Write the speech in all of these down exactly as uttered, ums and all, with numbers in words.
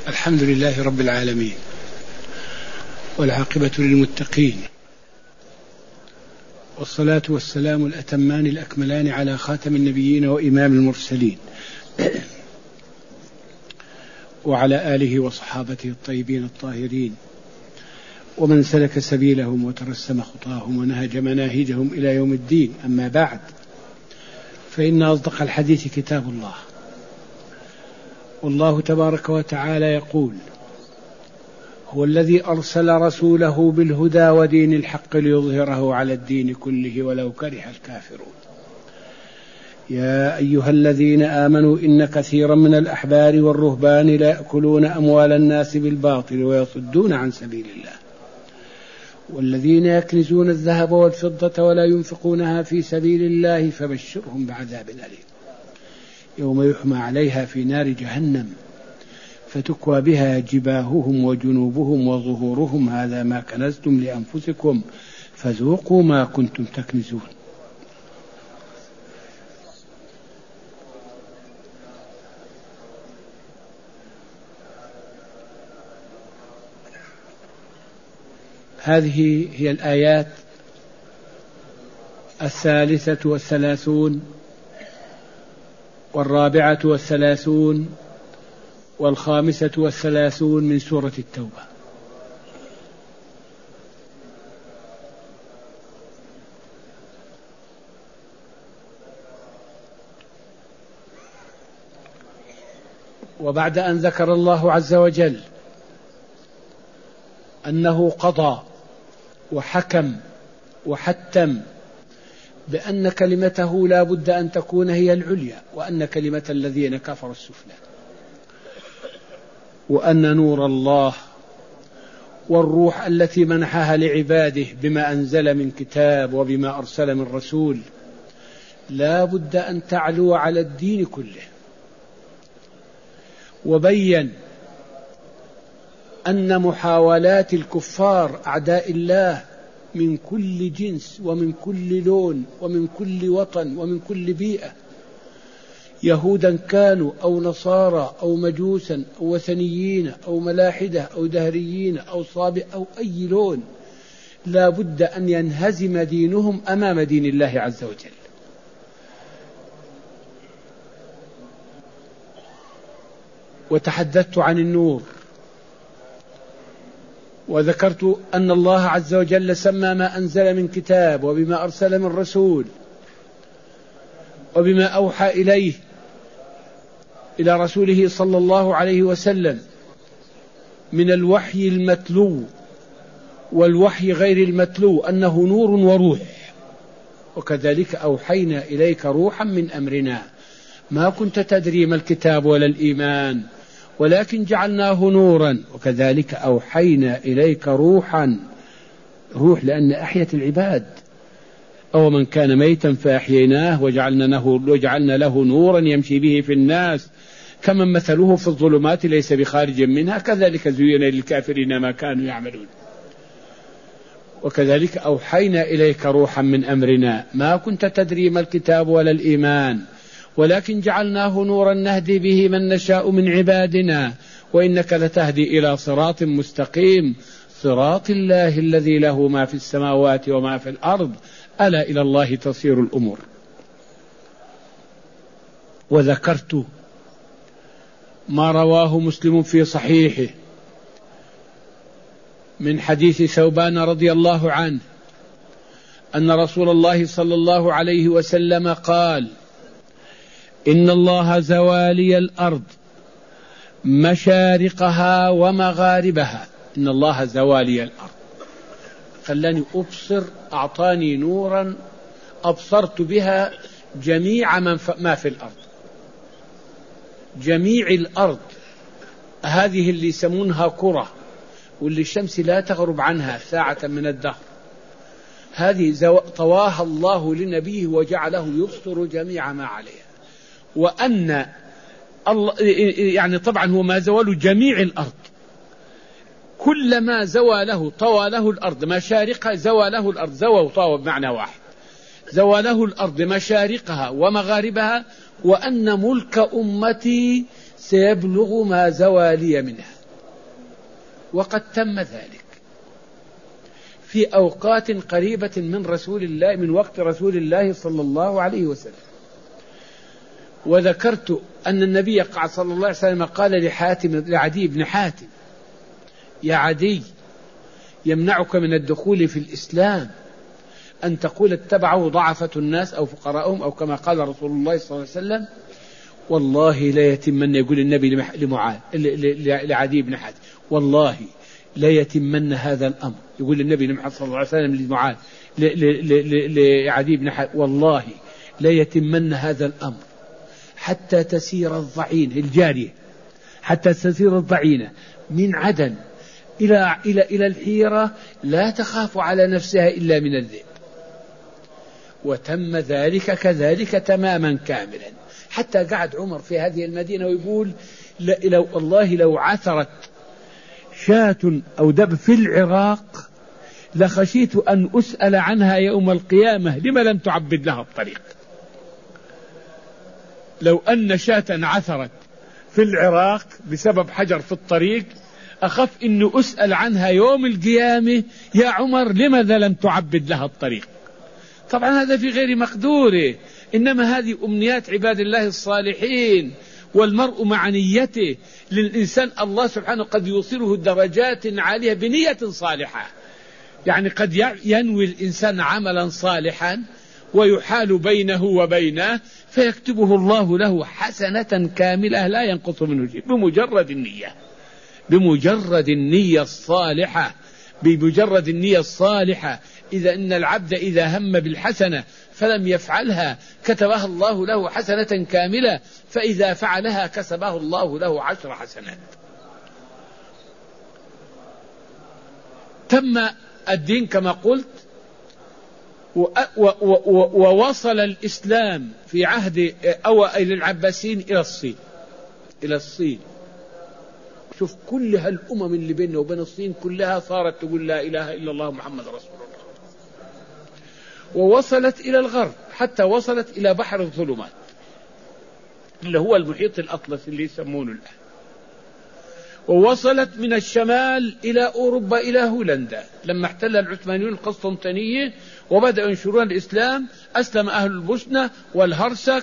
الحمد لله رب العالمين، والعاقبة للمتقين، والصلاة والسلام الأتمان الأكملان على خاتم النبيين وإمام المرسلين وعلى آله وصحابته الطيبين الطاهرين ومن سلك سبيلهم وترسم خطاهم ونهج مناهجهم إلى يوم الدين. أما بعد، فإن أصدق الحديث كتاب الله، والله تبارك وتعالى يقول: هو الذي أرسل رسوله بالهدى ودين الحق ليظهره على الدين كله ولو كره الكافرون. يا أيها الذين آمنوا إن كثيرا من الأحبار والرهبان لا يأكلون أموال الناس بالباطل ويصدون عن سبيل الله، والذين يكنزون الذهب والفضة ولا ينفقونها في سبيل الله فبشرهم بعذاب أليم يوم يحمى عليها في نار جهنم فتكوى بها جباههم وجنوبهم وظهورهم هذا ما كنزتم لأنفسكم فذوقوا ما كنتم تكنزون. هذه هي الآيات الثالثة والثلاثون والرابعة والثلاثون والخامسة والثلاثون من سورة التوبة. وبعد أن ذكر الله عز وجل أنه قضى وحكم وحتم بأن كلمته لا بد أن تكون هي العليا، وأن كلمة الذين كفروا السفلى، وأن نور الله والروح التي منحها لعباده بما أنزل من كتاب وبما أرسل من رسول لا بد أن تعلو على الدين كله. وبين أن محاولات الكفار أعداء الله من كل جنس ومن كل لون ومن كل وطن ومن كل بيئة، يهودا كانوا أو نصارى أو مجوسا أو وثنيين أو ملاحدة أو دهريين أو صابئ أو أي لون، لا بد أن ينهزم دينهم أمام دين الله عز وجل. وتحدثت عن النور، وذكرت أن الله عز وجل سمى ما أنزل من كتاب وبما أرسل من رسول وبما أوحى إليه إلى رسوله صلى الله عليه وسلم من الوحي المتلو والوحي غير المتلو أنه نور وروح. وكذلك أوحينا إليك روحا من أمرنا ما كنت تدري ما الكتاب ولا الإيمان ولكن جعلناه نورا. وكذلك أوحينا إليك روحا، روح لأن أحيت العباد. أو من كان ميتا فأحييناه وجعلنا له, وجعلنا له نورا يمشي به في الناس كمن مثله في الظلمات ليس بخارج منها كذلك زين للكافرين ما كانوا يعملون. وكذلك أوحينا إليك روحا من أمرنا ما كنت تدري ما الكتاب ولا الإيمان ولكن جعلناه نورا نهدي به من نشاء من عبادنا وإنك لتهدي إلى صراط مستقيم صراط الله الذي له ما في السماوات وما في الأرض ألا إلى الله تصير الأمور. وذكرت ما رواه مسلم في صحيحه من حديث ثوبان رضي الله عنه أن رسول الله صلى الله عليه وسلم قال: إن الله زوالي الأرض مشارقها ومغاربها. إن الله زوالي الأرض، خلاني أبصر، أعطاني نورا أبصرت بها جميع ما في الأرض، جميع الأرض هذه اللي يسمونها كرة واللي الشمس لا تغرب عنها ساعة من الدهر، هذه طواها الله لنبيه وجعله يبصر جميع ما عليها. وأن الله يعني طبعا هو ما زوال جميع الأرض، كلما زواله طواله الأرض مشارقها زواله الأرض، زوى وطاوى بمعنى واحد، زواله الأرض مشارقها ومغاربها، وأن ملك أمتي سيبلغ ما زوالي منها. وقد تم ذلك في أوقات قريبة من رسول الله، من وقت رسول الله صلى الله عليه وسلم. وذكرت أن النبي صلى الله عليه وسلم قال لحاتم لعدي بن حاتم: يا عدي، يمنعك من الدخول في الإسلام أن تقول اتبعه ضعفة الناس أو فقراءهم، أو كما قال رسول الله صلى الله عليه وسلم: والله لا يتمن، يقول النبي لمعاذ لعدي بن حاتم: والله لا يتمن هذا الأمر، يقول النبي صلى الله عليه وسلم لمعاذ لعدي بن حاتم: والله لا يتمن هذا الأمر حتى تسير الضعينة الجارية، حتى تسير الضعينة من عدن إلى إلى إلى الحيرة لا تخاف على نفسها إلا من الذئب. وتم ذلك كذلك تماما كاملا، حتى قعد عمر في هذه المدينة ويقول: لو والله لو عثرت شاة أو دب في العراق لخشيت أن أسأل عنها يوم القيامة لما لم تعبد لها الطريق. لو أن شاة عثرت في العراق بسبب حجر في الطريق أخف أن أسأل عنها يوم القيامة: يا عمر لماذا لم تعبد لها الطريق؟ طبعا هذا في غير مقدوره، إنما هذه أمنيات عباد الله الصالحين، والمرء مع نيته. للإنسان الله سبحانه قد يوصله درجات عالية بنية صالحة، يعني قد ينوي الإنسان عملا صالحا ويحال بينه وبينه فيكتبه الله له حسنة كاملة لا ينقص منه شيء بمجرد النية، بمجرد النية الصالحة، بمجرد النية الصالحة. إذا إن العبد إذا هم بالحسنة فلم يفعلها كتبها الله له حسنة كاملة، فإذا فعلها كسبه الله له عشر حسنات. تم الدين كما قلت، ووصل الإسلام في عهد أوائل العباسيين إلى الصين، إلى الصين. شوف كل هالأمم اللي بيننا وبين الصين كلها صارت تقول لا إله إلا الله محمد رسول الله، ووصلت إلى الغرب حتى وصلت إلى بحر الظلمات اللي هو المحيط الأطلسي اللي يسمونه الآن، ووصلت من الشمال إلى أوروبا إلى هولندا. لما احتل العثمانيون القسطنطينية وبدأوا ينشرون الإسلام أسلم أهل البوسنة والهرسك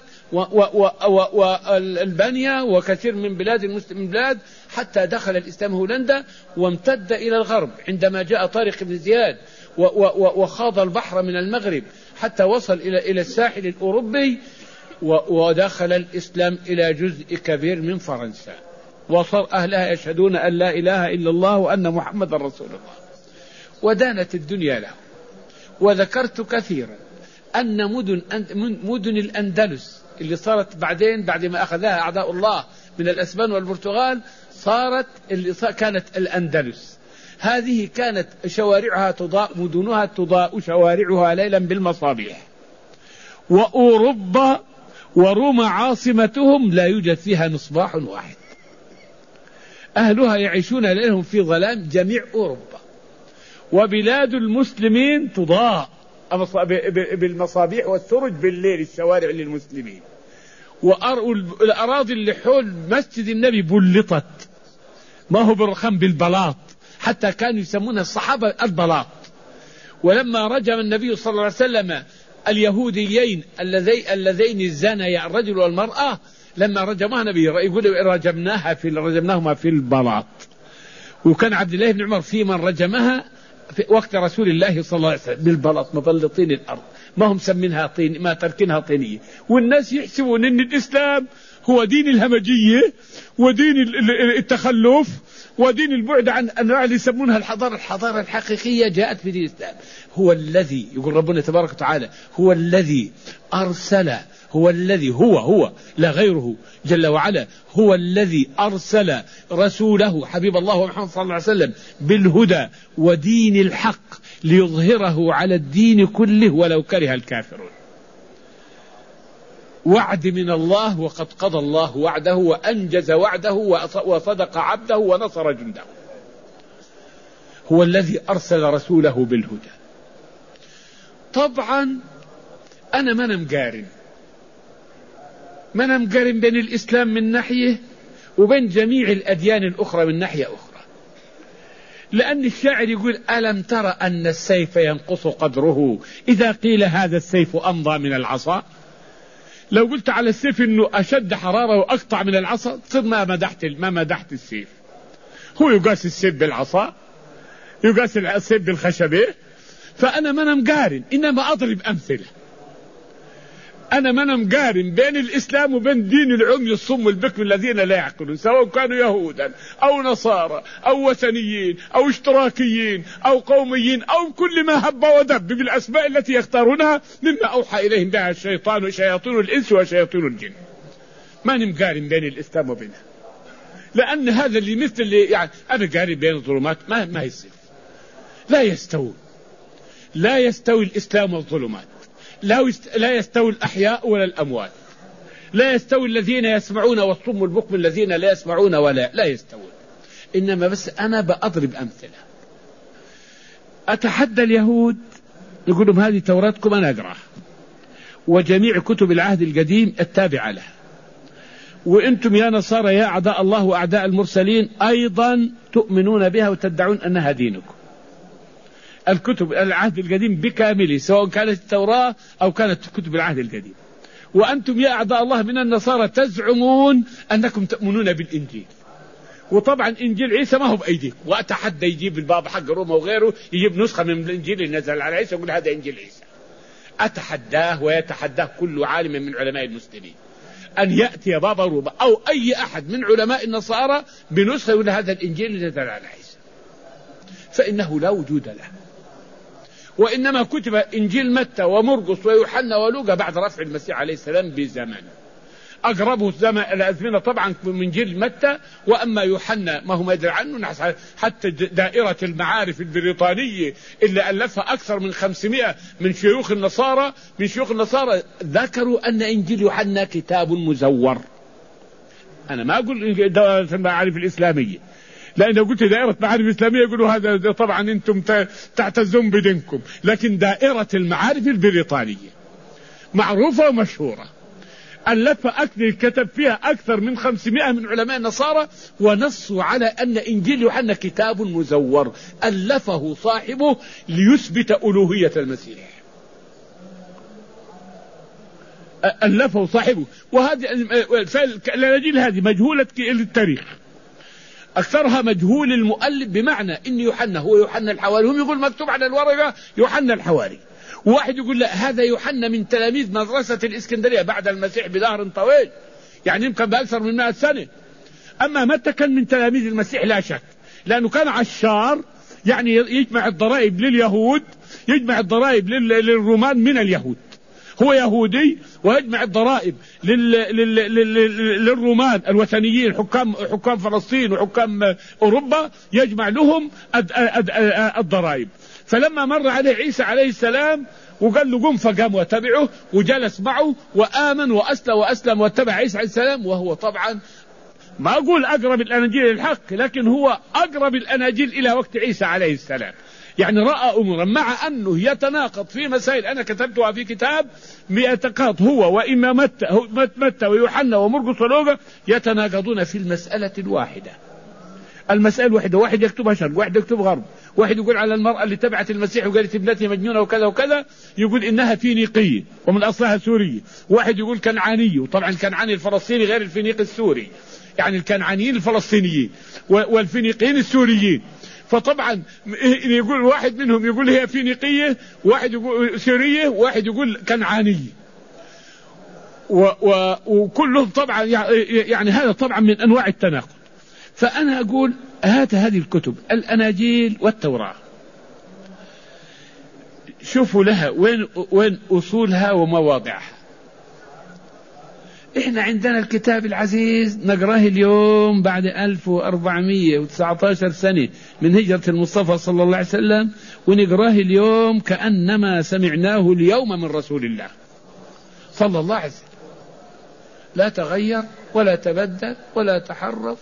والبانيا وكثير من بلاد المسلمين بلاد، حتى دخل الإسلام هولندا وامتد إلى الغرب عندما جاء طارق بن زياد وخاض البحر من المغرب حتى وصل إلى إلى الساحل الأوروبي، ودخل الإسلام إلى جزء كبير من فرنسا، وصار أهلها يشهدون أن لا إله إلا الله وأن محمد رسول الله، ودانت الدنيا له. وذكرت كثيرا أن مدن مدن الأندلس اللي صارت بعدين بعد ما أخذها أعداء الله من الأسبان والبرتغال صارت اللي كانت الأندلس، هذه كانت شوارعها تضاء، مدنها تضاء شوارعها ليلا بالمصابيح. وأوروبا وروما عاصمتهم لا يوجد فيها مصباح واحد، أهلها يعيشون ليلهم في ظلام جميع أوروبا. وبلاد المسلمين تضاء بالمصابيح والسرج بالليل الشوارع للمسلمين. والأراضي اللي حول مسجد النبي بلطت، ما هو بالرخام بالبلاط، حتى كانوا يسمونها الصحابة البلاط. ولما رجم النبي صلى الله عليه وسلم اليهوديين اللذين اللذين زنيا الرجل والمرأة، لما رجمها النبي يقول رجمناها في رجمناهما في البلاط. وكان عبد الله بن عمر في من رجمها في وقت رسول الله صلى الله عليه وسلم بالبلاط، مبلطين الأرض، ما هم سمينها طين، ما تركنها طينية. والناس يحسبون أن الإسلام هو دين الهمجية ودين التخلف ودين البعد عن أنواع اللي يسمونها الحضارة. الحضارة الحقيقية جاءت في دين الإسلام. هو الذي يقول ربنا تبارك وتعالى هو الذي أرسل، هو الذي هو هو لا غيره جل وعلا، هو الذي أرسل رسوله حبيب الله محمد صلى الله عليه وسلم بالهدى ودين الحق ليظهره على الدين كله ولو كره الكافرون. وعد من الله، وقد قضى الله وعده وأنجز وعده وصدق عبده ونصر جنده. هو الذي أرسل رسوله بالهدى. طبعا أنا ما مقارن ما مقارن بين الإسلام من ناحية وبين جميع الأديان الأخرى من ناحية أخرى، لأن الشاعر يقول ألم تر أن السيف ينقص قدره إذا قيل هذا السيف أمضى من العصا. لو قلت على السيف إنه أشد حرارة وأقطع من العصا تصير ما مدحت ما مدحت السيف. هو يقاس السيف بالعصا، يقاس السيف بالخشبة. فأنا ما مقارن، إنما أضرب أمثلة. أنا ما مقارن بين الإسلام وبين دين العمي الصم والبكم الذين لا يعقلون، سواء كانوا يهودا أو نصارى أو وثنيين أو اشتراكيين أو قوميين أو كل ما هب ودب بالأسماء التي يختارونها مما أوحى إليهم بها الشيطان وشياطين الإنس وشياطين الجن. ما نمقارن بين الإسلام وبينها، لأن هذا اللي مثل اللي يعني أنا قارن بين الظلمات ما ما يصير. لا يستوي، لا يستوي الإسلام والظلمات، لا لا يستوي الأحياء ولا الأموات، لا يستوي الذين يسمعون والصم البكم الذين لا يسمعون ولا لا يستوون. إنما بس أنا بأضرب أمثلة. أتحدى اليهود يقول لهم هذه توراتكم أنا أقرأها وجميع كتب العهد القديم التابعة لها، وأنتم يا نصارى يا أعداء الله وأعداء المرسلين أيضا تؤمنون بها وتدعون أنها دينكم. الكتب العهد القديم بكامله سواء كانت التوراة أو كانت كتب العهد القديم، وأنتم يا أعداء الله من النصارى تزعمون أنكم تؤمنون بالإنجيل. وطبعا إنجيل عيسى ما هو بأيديكم، وأتحدى يجيب البابا حق روما وغيره يجيب نسخة من الإنجيل اللي نزل على عيسى يقول هذا إنجيل عيسى. أتحداه ويتحداه كل عالم من علماء المسلمين أن يأتي بابا روما أو أي أحد من علماء النصارى بنسخة يقول هذا الإنجيل اللي نزل على عيسى، فإنه لا وجود له. وإنما كتب إنجيل متى ومرقس ويوحنا ولوقا بعد رفع المسيح عليه السلام بزمن، أقربه الزمن الأزمنة طبعا من إنجيل متى. وأما يوحنا ما هو ما يدري عنه، حتى دائرة المعارف البريطانية اللي ألفها أكثر من خمسمائة من شيوخ النصارى من شيوخ النصارى ذكروا أن إنجيل يوحنا كتاب مزور. أنا ما أقول دائرة المعارف الإسلامية، لأن لو قلت دائرة معارف الإسلامية يقولوا هذا طبعا أنتم تعتزون بدينكم، لكن دائرة المعارف البريطانية معروفة ومشهورة ألف أكثر كتب فيها أكثر من خمسمائة من علماء النصارى ونصوا على أن إنجيل يوحنا كتاب مزور ألفه صاحبه ليثبت ألوهية المسيح. ألفه صاحبه. وهذه الأناجيل هذه مجهولة التاريخ، أكثرها مجهول المؤلف، بمعنى إن يوحنا هو يوحنا الحواري، هم يقول مكتوب على الورقة يوحنا الحواري، وواحد يقول لا هذا يوحنا من تلاميذ مدرسة الإسكندرية بعد المسيح بدهر طويل، يعني يمكن بأكثر من مائة سنة. أما متى كان من تلاميذ المسيح لا شك، لأنه كان عشار، يعني يجمع الضرائب لليهود، يجمع الضرائب للرومان من اليهود، هو يهودي ويجمع الضرائب لل... لل... لل... للرومان الوثنيين حكام حكام فلسطين وحكام أوروبا، يجمع لهم الد... الد... الضرائب. فلما مر عليه عيسى عليه السلام وقال له قم فقام وتبعه وجلس معه وآمن وأسلم وأسلم واتبع عيسى عليه السلام، وهو طبعا ما أقول أقرب الأناجيل للحق، لكن هو أقرب الأناجيل إلى وقت عيسى عليه السلام. يعني رأى أمورا مع أنه يتناقض في مسائل أنا كتبتها في كتاب يتناقض هو وإما متى, متى ويوحنا ومرقس ولوقا يتناقضون في المسألة الواحدة. المسألة الواحدة، واحد يكتبها شرق واحد يكتب غرب، واحد يقول على المرأة اللي تبعت المسيح وقالت ابنتي مجنونة وكذا وكذا يقول إنها فينيقية ومن أصلها سورية، واحد يقول كنعانية، وطبعا الكنعاني الفلسطيني غير الفينيقي السوري، يعني الكنعانيين الفلسطينيين والفينيقيين السوريين. فطبعا يقول واحد منهم يقول هي فينيقية، واحد يقول سورية، واحد يقول كنعانية، وكلهم طبعا يعني هذا طبعا من أنواع التناقض. فأنا أقول هات هذه الكتب الأناجيل والتوراة شوفوا لها وين وين أصولها ومواضعها. إحنا عندنا الكتاب العزيز نقراه اليوم بعد ألف وأربعمائة وتسعة عشر سنة من هجرة المصطفى صلى الله عليه وسلم، ونقراه اليوم كأنما سمعناه اليوم من رسول الله صلى الله عليه وسلم، لا تغير ولا تبدل ولا تحرف.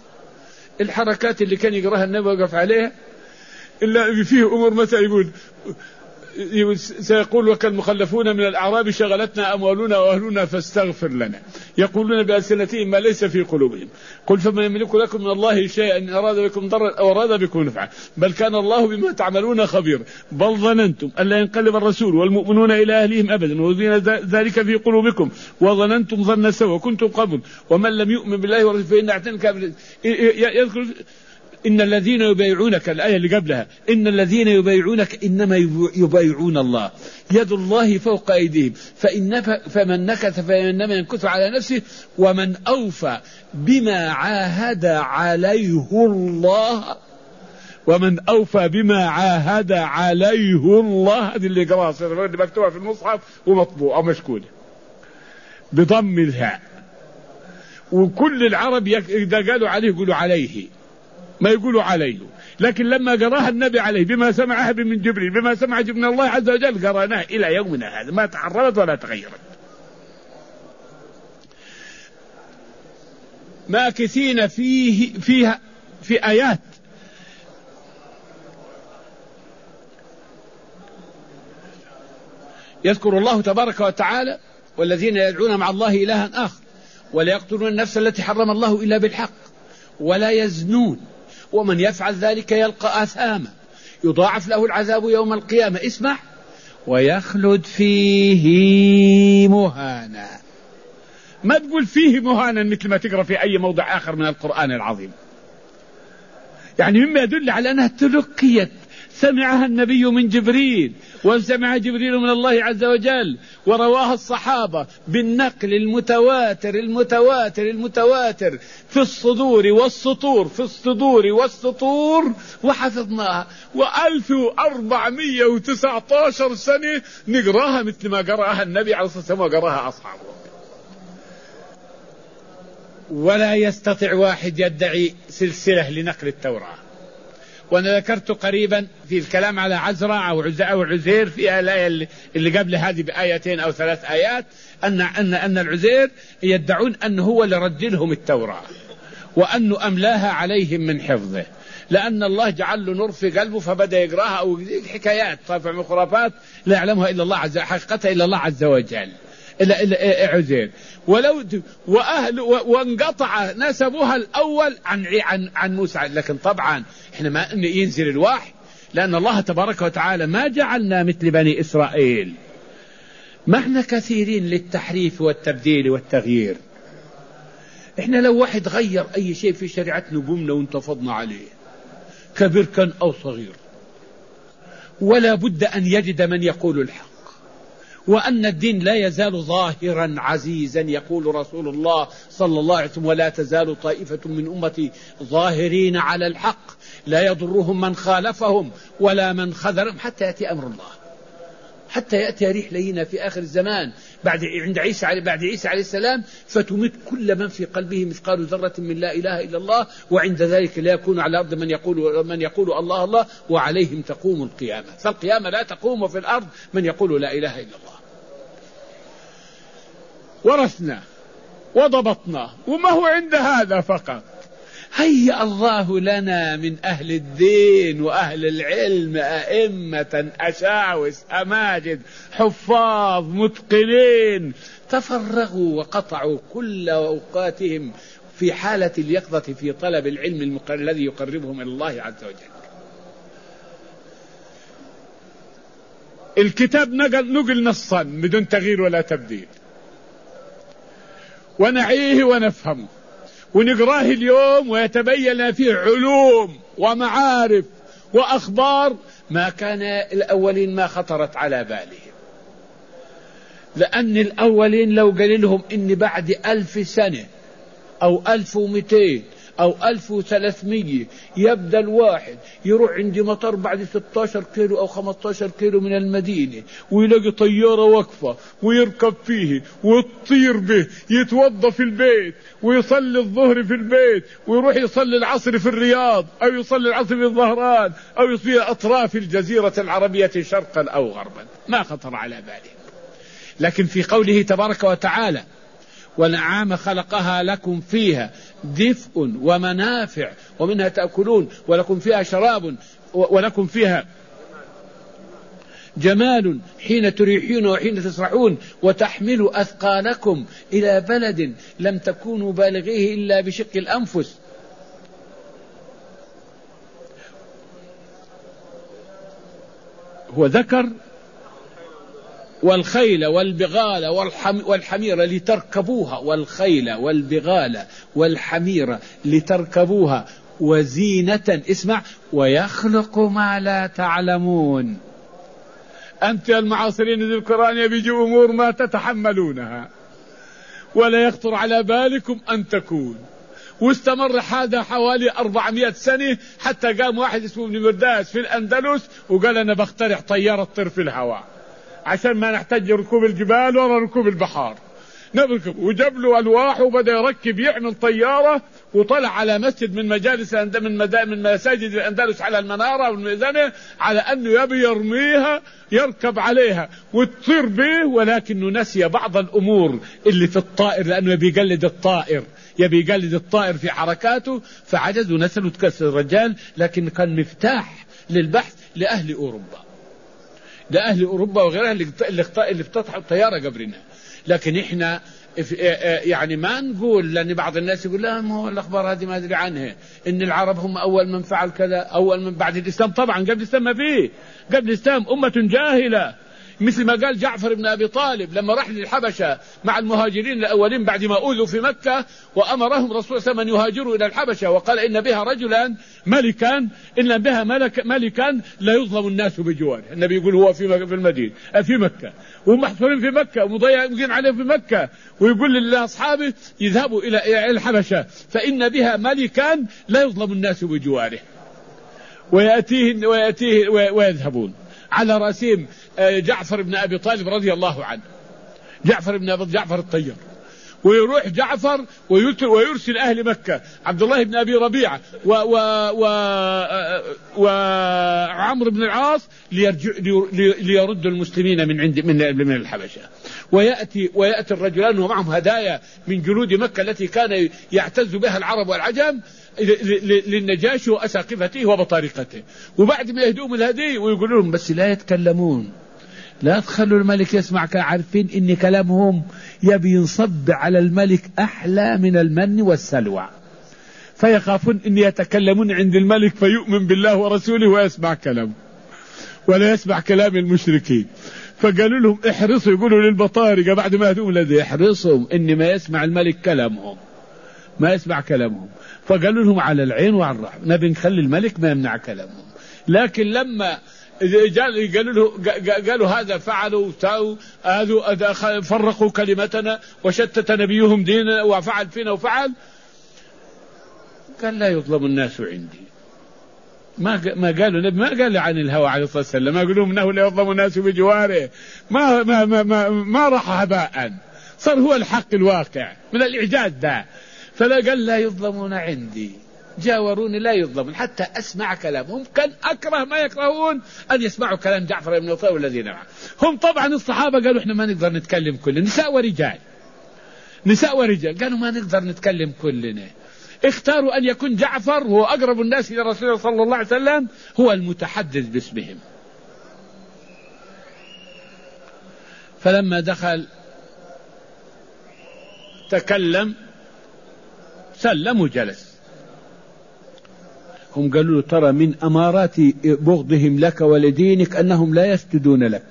الحركات اللي كان يقراها النبي وقف عليها إلا فيه أمور مثلا يقول سيقول لك المخلفون من الأعراب شغلتنا أموالنا وأهلنا فاستغفر لنا، يقولون بألسنتهم ما ليس في قلوبهم، قل فمن يملك لكم من الله شيئا إن أراد بكم ضرا أو أراد بكم نفعا بل كان الله بما تعملون خبير بل ظننتم أن لا ينقلب الرسول والمؤمنون إلى أهلهم أبدا وزين ذلك في قلوبكم وظننتم ظن السوء وكنتم قبل ومن لم يؤمن بالله ورسوله فإن أعتنى كافرين. يذكر إن الذين يبايعونك، الآية اللي قبلها، إن الذين يبايعونك إنما يبايعون الله يد الله فوق أيديهم فإن فمن نكث فإنما ينكث على نفسه ومن أوفى بما عاهد عليه الله ومن أوفى بما عاهد عليه الله. هذه اللي قراها اللي مكتوبة في المصحف ومطبوعة ومشكولة بضم الهاء. وكل العرب إذا قالوا عليه يقولوا عليه ما يقولوا عليه، لكن لما قراها النبي عليه بما سمعها من جبريل بما سمع من الله عز وجل قرأناها إلى يومنا هذا ما تحررت ولا تغيرت. ماكثين فيه فيها في آيات يذكر الله تبارك وتعالى والذين يدعون مع الله إلها آخر ولا يقتلون النفس التي حرم الله إلا بالحق ولا يزنون ومن يفعل ذلك يلقى آثاما يضاعف له العذاب يوم القيامة اسمع ويخلد فيه مهانا. ما تقول فيه مهانا مثل ما تقرأ في أي موضع آخر من القرآن العظيم، يعني مما يدل على أنها تلقيت سمعها النبي من جبريل وسمع جبريل من الله عز وجل ورواها الصحابة بالنقل المتواتر المتواتر المتواتر في الصدور والسطور في الصدور والسطور وحفظناها وألف وأربعمائة وتسعة عشر سنة نقراها مثل ما قرأها النبي عليه الصلاة والسلام وقرأها أصحابه. ولا يستطيع واحد يدعي سلسلة لنقل التوراة. وأنا ذكرت قريبا في الكلام على عزرا أو عزير في الآية اللي قبل هذه بآيتين أو ثلاث آيات أن أن أن العزير يدعون أنه هو اللي رجلهم التوراة وأنه أملاها عليهم من حفظه لأن الله جعل له نور في قلبه فبدأ يقراها أو حكايات طافع من خرافات لا يعلمها إلا الله عز حقيقتها إلا الله عز وجل إلا إلا عزير. ولو وأهل وانقطع نسبها الأول عن عن عن موسى، لكن طبعا إحنا ما ينزل الوحي لأن الله تبارك وتعالى ما جعلنا مثل بني إسرائيل، ما احنا كثيرين للتحريف والتبديل والتغيير. إحنا لو واحد غير أي شيء في شريعتنا قمنا وانتفضنا عليه كبير كان أو صغير، ولا بد أن يجد من يقول الحق وأن الدين لا يزال ظاهرا عزيزا. يقول رسول الله صلى الله عليه وسلم ولا تزال طائفة من أمتي ظاهرين على الحق لا يضرهم من خالفهم ولا من خذلهم حتى يأتي أمر الله، حتى يأتي ريح لينا في آخر الزمان بعد عند عيسى عليه بعد عيسى عليه السلام فتميت كل من في قلبه مثقال ذرة من لا إله إلا الله وعند ذلك لا يكون على الأرض من يقول من يقول الله الله وعليهم تقوم القيامة. فالقيامة لا تقوم في الأرض من يقول لا إله إلا الله. ورثنا وضبطنا وما هو عند هذا فقط، هيأ الله لنا من أهل الدين وأهل العلم أئمة أشاوس أماجد حفاظ متقنين تفرغوا وقطعوا كل أوقاتهم في حالة اليقظة في طلب العلم الذي يقربهم إلى الله عز وجل. الكتاب نقل, نقل نصا بدون تغيير ولا تبديل ونعيه ونفهمه ونقراه اليوم ويتبين لنا فيه علوم ومعارف وأخبار ما كان الأولين ما خطرت على بالهم، لأن الأولين لو قال لهم إن بعد ألف سنة أو ألف ومئتين أو ألف وثلاثمية يبدأ الواحد يروح عند مطار بعد ستة عشر كيلو أو خمسة عشر كيلو من المدينة ويلاقي طيارة وقفة ويركب فيه ويطير به يتوضى في البيت ويصلي الظهر في البيت ويروح يصلي العصر في الرياض أو يصلي العصر في الظهران أو يصلي أطراف الجزيرة العربية شرقا أو غربا، ما خطر على باله. لكن في قوله تبارك وتعالى والأنعام خلقها لكم فيها دفء ومنافع ومنها تأكلون ولكم فيها شراب ولكم فيها جمال حين تريحون وحين تسرحون وتحملوا أثقالكم إلى بلد لم تكونوا بالغيه إلا بشق الأنفس. هو ذكر والخيل والبغال والحمير لتركبوها، والخيل والبغال والحمير لتركبوها وزينة، اسمع، ويخلق ما لا تعلمون. أنت المعاصرين للقرآن يبيجوا أمور ما تتحملونها ولا يخطر على بالكم أن تكون. واستمر هذا حوالي أربعمائة سنة حتى قام واحد اسمه ابن مرداس في الأندلس وقال أنا بخترع طيارة تطير في الهواء عشان ما نحتاج ركوب الجبال ولا ركوب البحار، نركب. وجاب له ألواح وبدأ يركب يعمل طيارة، وطلع على مسجد من مجالس من من مساجد الأندلس على المنارة والميزانة على أنه يبي يرميها يركب عليها وتطير به، ولكنه نسي بعض الأمور اللي في الطائر لأنه يبي يقلد الطائر يبي يقلد الطائر في حركاته، فعجز ونسل وتكسر الرجال. لكن كان مفتاح للبحث لأهل أوروبا، لأهل أوروبا وغيرها اللي اللي افتتحوا الطيارة قبلنا. لكن إحنا يعني ما نقول، لأن بعض الناس يقول لا ما هو الأخبار هذه ما أدري عنها، إن العرب هم أول من فعل كذا، أول من بعد الإسلام. طبعا قبل الإسلام ما فيه، قبل الإسلام أمة جاهلة، مثل ما قال جعفر بن أبي طالب لما راح للحبشة مع المهاجرين الأولين بعد ما أوذوا في مكة، وأمرهم رسول الله أن يهاجروا إلى الحبشة، وقال إن بها رجلا ملكا إن بها ملك ملكا لا يظلم الناس بجواره. النبي يقول هو في في المدينة في مكة ومحصورين في مكة ومضيقين عليه في مكة، ويقول لأصحابه يذهبوا إلى الحبشة فإن بها ملكا لا يظلم الناس بجواره، ويأتيه ويأتيه ويذهبون على رأسهم جعفر بن أبي طالب رضي الله عنه، جعفر بن أبي جعفر الطيار. ويروح جعفر ويرسل أهل مكة عبد الله بن أبي ربيعة وعمرو بن العاص ليردوا المسلمين من عند من من الحبشة. ويأتي ويأتي الرجلان ومعهم هدايا من جلود مكة التي كان يعتز بها العرب والعجم للنجاشي وأساقفته وبطارقته. وبعد ما يهدوهم الهدي ويقولوا لهم بس لا يتكلمون، لا تخلوا الملك يسمع، عارفين إن كلامهم يبي ينصب على الملك أحلى من المن والسلوى، فيخافون إن يتكلمون عند الملك فيؤمن بالله ورسوله ويسمع كلامه ولا يسمع كلام المشركين. فقالوا لهم احرصوا، يقولوا للبطارقة بعد ما هدوهم الذي احرصهم إن ما يسمع الملك كلامهم، ما يسمع كلامهم. فقالوا لهم على العين وعلى الرحم، نبي نخلي الملك ما يمنع كلامهم. لكن لما قالوا له قالوا هذا فعلوا وتاو هذا فرقوا كلمتنا وشتت نبيهم ديننا وفعل فينا وفعل، قال لا يظلم الناس عندي. ما ما قالوا النبي ما قال عن الهوى عليه الصلاة والسلام، ما قالوا انه لا يظلم الناس بجواره، ما ما ما ما, ما راح هباء، صار هو الحق الواقع من الإعجاز ده. فلا قال لا يظلمون عندي، جاوروني لا يظلمون حتى أسمع كلامهم. كان أكره ما يكرهون أن يسمعوا كلام جعفر بن أبي طالب والذين معه. هم طبعا الصحابة قالوا إحنا ما نقدر نتكلم كلنا، نساء ورجال نساء ورجال قالوا ما نقدر نتكلم كلنا. اختاروا أن يكون جعفر هو أقرب الناس إلى رسول الله صلى الله عليه وسلم هو المتحدث باسمهم. فلما دخل تكلم سلم وجلس. هم قالوا له ترى من أمارات بغضهم لك ولدينك أنهم لا يسجدون لك،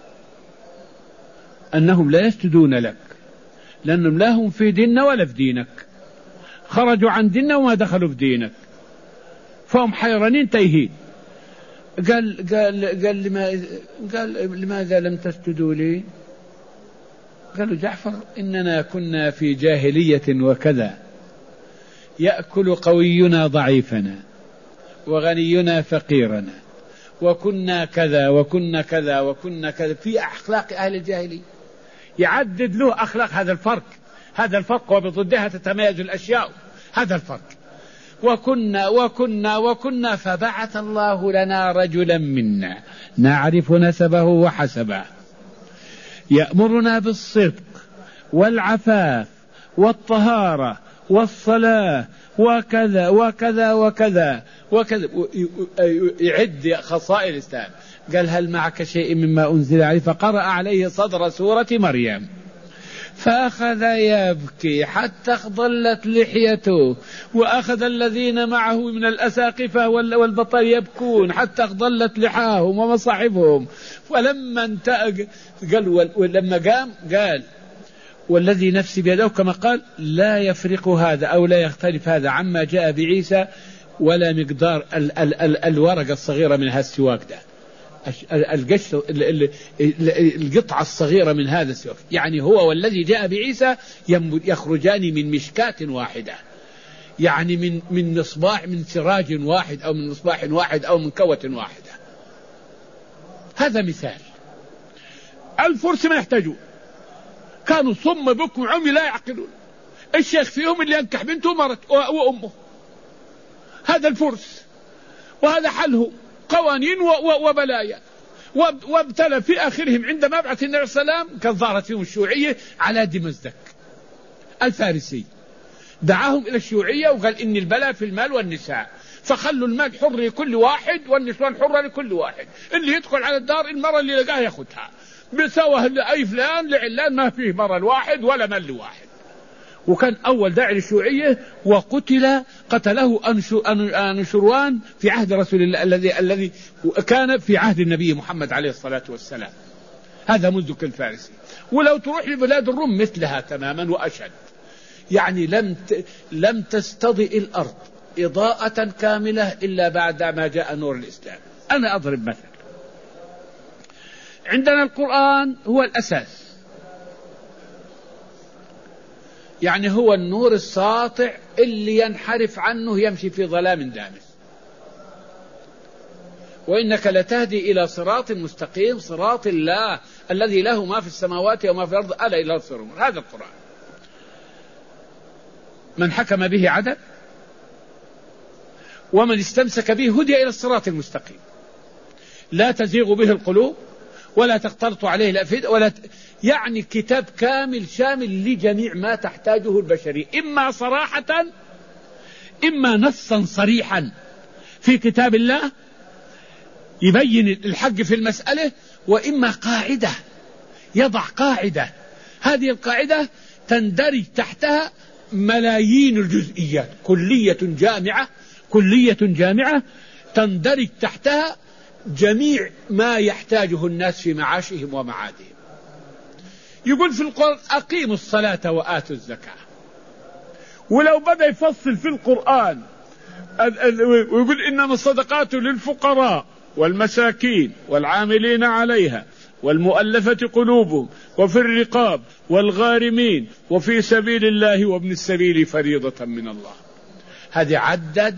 أنهم لا يسجدون لك لأنهم لا هم في ديننا ولا في دينك، خرجوا عن ديننا وما دخلوا في دينك، فهم حيرانين تايهين. قال قال قال لما قال لماذا لم تسجدوا لي؟ قالوا جعفر إننا كنا في جاهلية وكذا، يأكل قوينا ضعيفنا وغنينا فقيرنا وكنا كذا وكنا كذا وكنا كذا، في أخلاق أهل الجاهلية. يعدد له أخلاق، هذا الفرق هذا الفرق وبضدها تتميز الأشياء، هذا الفرق. وكنا وكنا وكنا فبعث الله لنا رجلا منا نعرف نسبه وحسبه يأمرنا بالصدق والعفاف والطهارة والصلاة وكذا وكذا وكذا وكذا، يعد خصائص الإسلام. قال هل معك شيء مما أنزل عليه؟ فقرأ عليه صدر سورة مريم فأخذ يبكي حتى اخضلت لحيته، وأخذ الذين معه من الأساقفة والبطل يبكون حتى اخضلت لحاهم ومصاحبهم. ولما انتهى قال ولما قام قال والذي نفسي بيده كما قال لا يفرق هذا أو لا يختلف هذا عما جاء بعيسى ولا مقدار ال ال ال الورقة الصغيرة من هذا السواك ده، القشر القطعة الصغيرة من هذا السواك. يعني هو والذي جاء بعيسى يخرجان من مشكاة واحدة، يعني من من مصباح من سراج واحد أو من مصباح واحد أو من كوة واحدة. هذا مثال. الفرس ما يحتاجون، كانوا صم بكم عمي لا يعقلون. الشيخ فيهم اللي ينكح بنته مرت وأمه، هذا الفرس، وهذا حله قوانين وبلايا. وابتلى في آخرهم عندما أبعث النبي صلى الله عليه وسلم كان ظهرت فيهم الشيوعية على دمزدك الفارسي، دعاهم إلى الشيوعية وقال إن البلاء في المال والنساء، فخلوا المال حر لكل واحد والنسوان حرة لكل واحد، اللي يدخل على الدار المرة اللي لقاها ياخدها بسوى أي فلان لعلان، ما فيه مرة الواحد ولا مال لواحد. وكان أول داعي للشيوعية وقتل قتله أنشروان في عهد رسول الله الذي الذي كان في عهد النبي محمد عليه الصلاة والسلام. هذا مزدك الفارسي. ولو تروح لبلاد الروم مثلها تماما وأشد، يعني لم لم تستضئ الأرض إضاءة كاملة إلا بعد ما جاء نور الإسلام. أنا أضرب مثل، عندنا القرآن هو الأساس، يعني هو النور الساطع اللي ينحرف عنه يمشي في ظلام دامس. وإنك لتهدي إلى صراط مستقيم، صراط الله الذي له ما في السماوات وما في الأرض ألا إلى الصراط. هذا القرآن من حكم به عدل، ومن استمسك به هدي إلى الصراط المستقيم، لا تزيغ به القلوب ولا تختلط عليه الأفئدة ولا ت... يعني كتاب كامل شامل لجميع ما تحتاجه البشرية، إما صراحة إما نصا صريحا في كتاب الله يبين الحق في المسألة، وإما قاعدة يضع قاعدة، هذه القاعدة تندرج تحتها ملايين الجزئيات، كلية جامعة كلية جامعة تندرج تحتها جميع ما يحتاجه الناس في معاشهم ومعادهم. يقول في القرآن أقيموا الصلاة وآتوا الزكاة، ولو بدأ يفصل في القرآن ويقول إنما الصدقات للفقراء والمساكين والعاملين عليها والمؤلفة قلوبهم وفي الرقاب والغارمين وفي سبيل الله وابن السبيل فريضة من الله. هذه عدد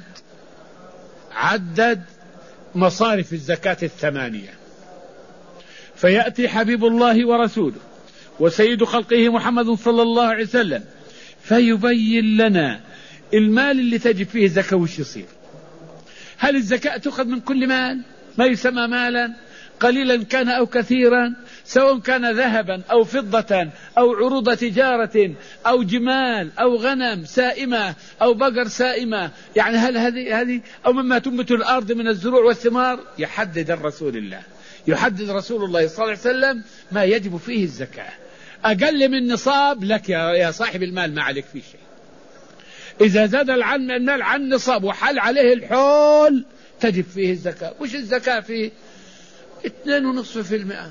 عدد مصارف الزكاة الثمانية. فيأتي حبيب الله ورسوله وسيد خلقه محمد صلى الله عليه وسلم فيبين لنا المال اللي تجب فيه الزكاة وش يصير. هل الزكاة تؤخذ من كل مال ما يسمى مالا، قليلا كان أو كثيرا، سواء كان ذهبا أو فضة أو عروض تجارة أو جمال أو غنم سائمة أو بقر سائمة، يعني هل هذه هذه أو مما تنبت الأرض من الزروع والثمار. يحدد الرسول الله يحدد رسول الله صلى الله عليه وسلم ما يجب فيه الزكاة. أقل من نصاب لك يا صاحب المال ما عليك فيه شيء. إذا زاد المال عن نصاب وحل عليه الحول تجب فيه الزكاة. وش الزكاة فيه؟ اثنين ونصف في المئة،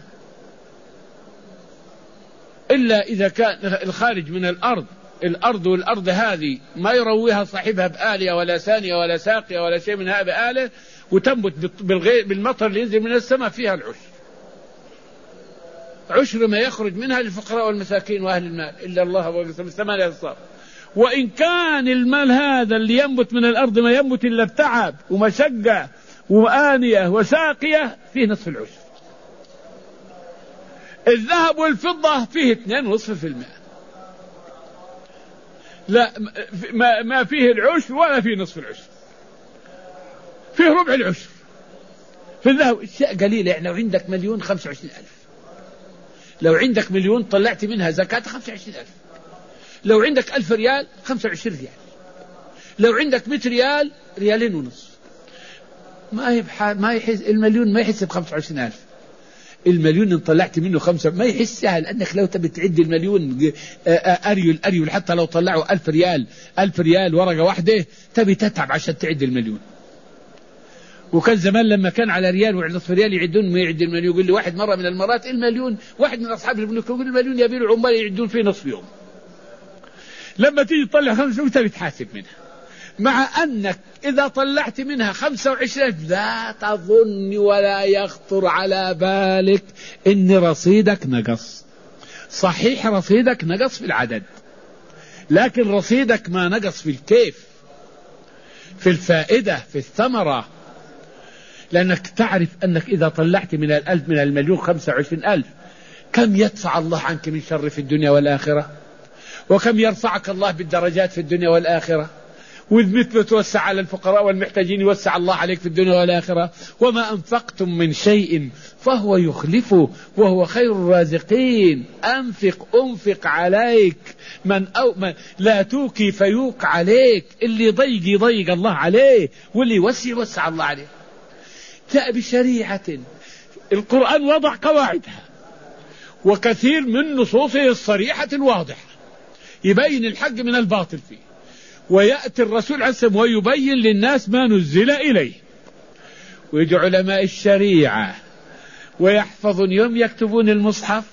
إلا إذا كان الخارج من الأرض، الأرض والأرض هذه ما يرويها صاحبها بآلية ولا ثانية ولا ساقية ولا شيء من هذا بآلة، وتنبت بالمطر اللي ينزل من السماء فيها العشر، عشر ما يخرج منها للفقراء والمساكين وأهل المال إلا الله وقسم الثمانية الصاب. وإن كان المال هذا اللي ينبت من الأرض ما ينبت إلا بتعب ومشقة وآنية وساقية فيه نصف العشر. الذهب والفضة فيه اثنين ونصف في المئة، لا ما, ما فيه العشر ولا فيه نصف العشر، فيه ربع العشر. في الذهب الشيء قليل، يعني لو عندك مليون خمسة وعشرين ألف، لو عندك مليون طلعت منها زكاة خمسة وعشرين ألف، لو عندك ألف ريال خمسة وعشرين ريال، لو عندك مئة ريال ريالين ونصف. ما يبحث ما يحس المليون، ما يحس بخمسة وعشرين ألف. المليون إن طلعت منه خمسة ما يحسها، لأنك لو تبي تعد المليون أريول أريول حتى لو طلعوا ألف ريال ألف ريال ورقة واحدة تبي تتعب عشان تعد المليون. وكان زمان لما كان على ريال ونصف ريال يعدون ما يعد المليون. يقول لي واحد مرة من المرات المليون، واحد من أصحاب البنوك يقول المليون يبيعوا عمال يعدون فيه نصف يوم. لما تيجي تطلع خمسة وتبي تحاسب منها، مع أنك إذا طلعت منها خمسة وعشرين لا تظن ولا يخطر على بالك إن رصيدك نقص. صحيح رصيدك نقص في العدد، لكن رصيدك ما نقص في الكيف، في الفائدة، في الثمرة. لأنك تعرف أنك إذا طلعت من الألف من المليون خمسة وعشرين ألف كم يدفع الله عنك من شر في الدنيا والآخرة، وكم يرفعك الله بالدرجات في الدنيا والآخرة. وإذا توسع على الفقراء والمحتاجين يوسع الله عليك في الدنيا والآخرة. وما أنفقتم من شيء فهو يخلفه وهو خير الرازقين. أنفق أنفق عليك من أو من لا توكي فيوك عليك. اللي ضيق يضيق الله عليه، واللي يوسع يوسع الله عليه. جاء بشريعة القرآن وضع قواعدها، وكثير من نصوصه الصريحة الواضحة يبين الحق من الباطل فيه. ويأتي الرسول عليه السلام ويبين للناس ما نزل إليه. ويجي علماء الشريعة ويحفظون يوم يكتبون المصحف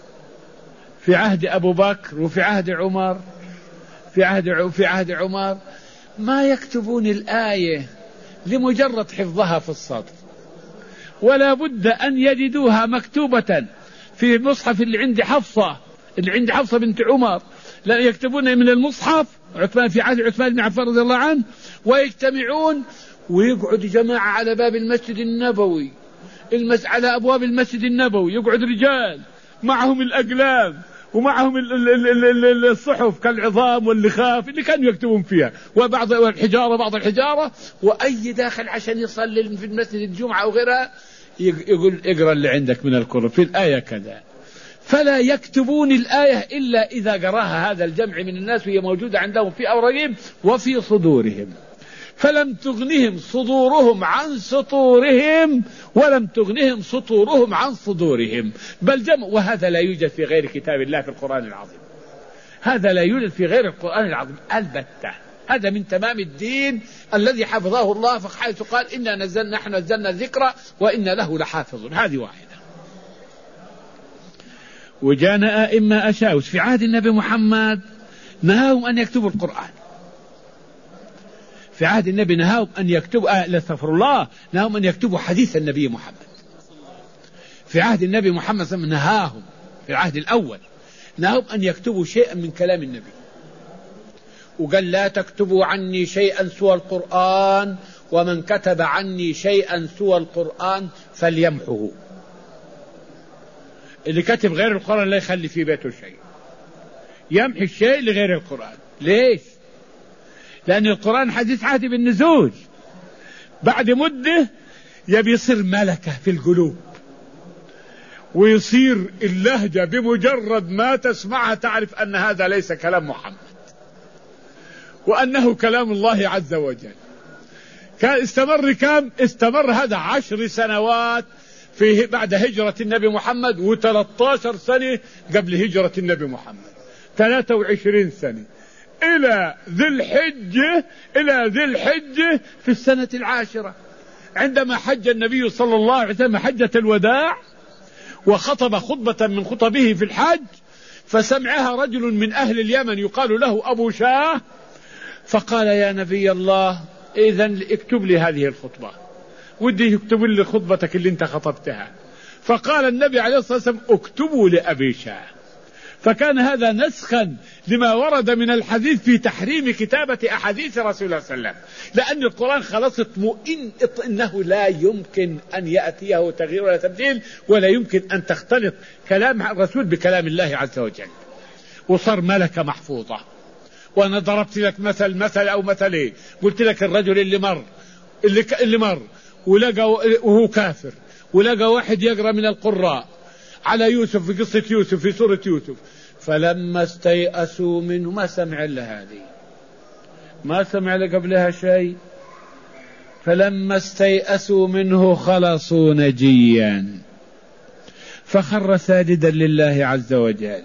في عهد أبو بكر وفي عهد عمر، في عهد في عهد عمر ما يكتبون الآية لمجرد حفظها في الصدر، ولا بد أن يجدوها مكتوبة في المصحف اللي عند حفصة اللي عند حفصة بنت عمر. لا يكتبون من المصحف عثمان في عهد عثمان بن عفان رضي الله عنه، ويجتمعون ويقعد جماعة على باب المسجد النبوي، المس... على أبواب المسجد النبوي يقعد رجال معهم الأقلام ومعهم الصحف كالعظام واللخاف اللي كانوا يكتبون فيها، وبعض الحجارة بعض الحجارة، وأي داخل عشان يصلي في المسجد الجمعة أو غيرها يقول اقرأ اللي عندك من القرآن في الآية كذا. فلا يكتبون الآية إلا إذا قراها هذا الجمع من الناس وهي موجودة عندهم في أوراقهم وفي صدورهم. فلم تغنهم صدورهم عن سطورهم، ولم تغنهم سطورهم عن صدورهم، بل جمع. وهذا لا يوجد في غير كتاب الله في القرآن العظيم. هذا لا يوجد في غير القرآن العظيم البتة. هذا من تمام الدين الذي حفظه الله، فحيث قال إنا نزلنا نحن نزلنا الذكر وإنا له لحافظون. هذه واحدة. وجاءنا أئمة أشاوس في عهد النبي محمد نهاهم أن يكتبوا القرآن. في عهد النبي نهاهم أن يكتبوا آه استغفر الله نهاهم أن يكتبوا حديث النبي محمد. في عهد النبي محمد نهاهم في العهد الأول نهاهم أن يكتبوا شيئا من كلام النبي، وقال لا تكتبوا عني شيئا سوى القرآن، ومن كتب عني شيئا سوى القرآن فليمحه. اللي كتب غير القرآن لا يخلي في بيته شيء، يمحي الشيء لغير القرآن. ليش؟ لأن القرآن حديث عهد بالنزول، بعد مدة يبي يصير ملكة في القلوب، ويصير اللهجة بمجرد ما تسمعها تعرف أن هذا ليس كلام محمد وأنه كلام الله عز وجل. كان استمر كم؟ استمر هذا عشر سنوات في بعد هجرة النبي محمد، وثلاثة عشر سنة قبل هجرة النبي محمد، ثلاثة وعشرين سنة، إلى ذي الحجة إلى ذي الحجة في السنة العاشرة عندما حج النبي صلى الله عليه وسلم حجة الوداع، وخطب خطبة من خطبه في الحج، فسمعها رجل من أهل اليمن يقال له أبو شاه، فقال يا نبي الله إذن اكتب لي هذه الخطبة، ودي يكتب لي خطبتك اللي انت خطبتها. فقال النبي عليه الصلاة والسلام اكتبوا لأبي شاه. فكان هذا نسخا لما ورد من الحديث في تحريم كتابة أحاديث رسول الله صلى الله عليه وسلم، لأن القرآن خلاص اطمئن إنه لا يمكن أن يأتيه تغيير ولا تبديل، ولا يمكن أن تختلط كلام الرسول بكلام الله عز وجل، وصار ملكة محفوظة. وأنا ضربت لك مثل مثل أو مثلين، قلت لك الرجل اللي مر اللي, اللي مر ولقى وهو كافر، ولقى واحد يقرأ من القراء على يوسف في قصة يوسف في سورة يوسف، فلما استيأسوا منه ما سمع إلا هذه، ما سمع قبلها شيء، فلما استيأسوا منه خلصوا نجيا فخر ساجدا لله عز وجل،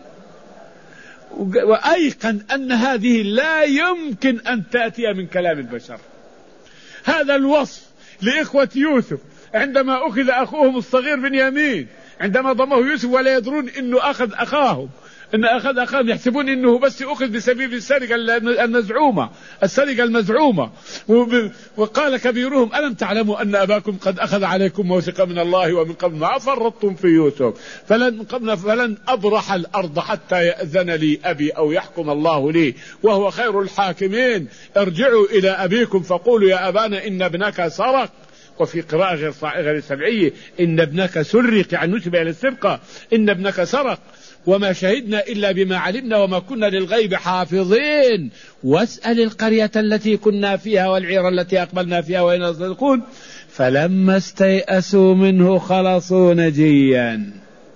وأيقن أن هذه لا يمكن أن تأتي من كلام البشر. هذا الوصف لإخوة يوسف عندما أخذ أخوهم الصغير بنيامين، عندما ضمه يوسف ولا يدرون أنه أخذ أخاهم، أن أخذ أخاهم، يحسبون أنه بس أخذ بسبيل السرقة المزعومة السرقة المزعومة. وقال كبيرهم ألم تعلموا أن أباكم قد أخذ عليكم موثقا من الله ومن قبل ما فرطتم في يوسف فلن, قبل فلن أبرح الأرض حتى يأذن لي أبي أو يحكم الله لي وهو خير الحاكمين. ارجعوا إلى أبيكم فقولوا يا أبانا إن ابنك سرق، وفي قراءة غير غير سبعية إن ابنك سرق، يعني نسب إلى السرقة، إن ابنك سرق وما شهدنا إلا بما علمنا وما كنا للغيب حافظين، واسأل القرية التي كنا فيها والعير التي أقبلنا فيها وإنا صادقون. فلما استيأسوا منه خلصوا نجيا.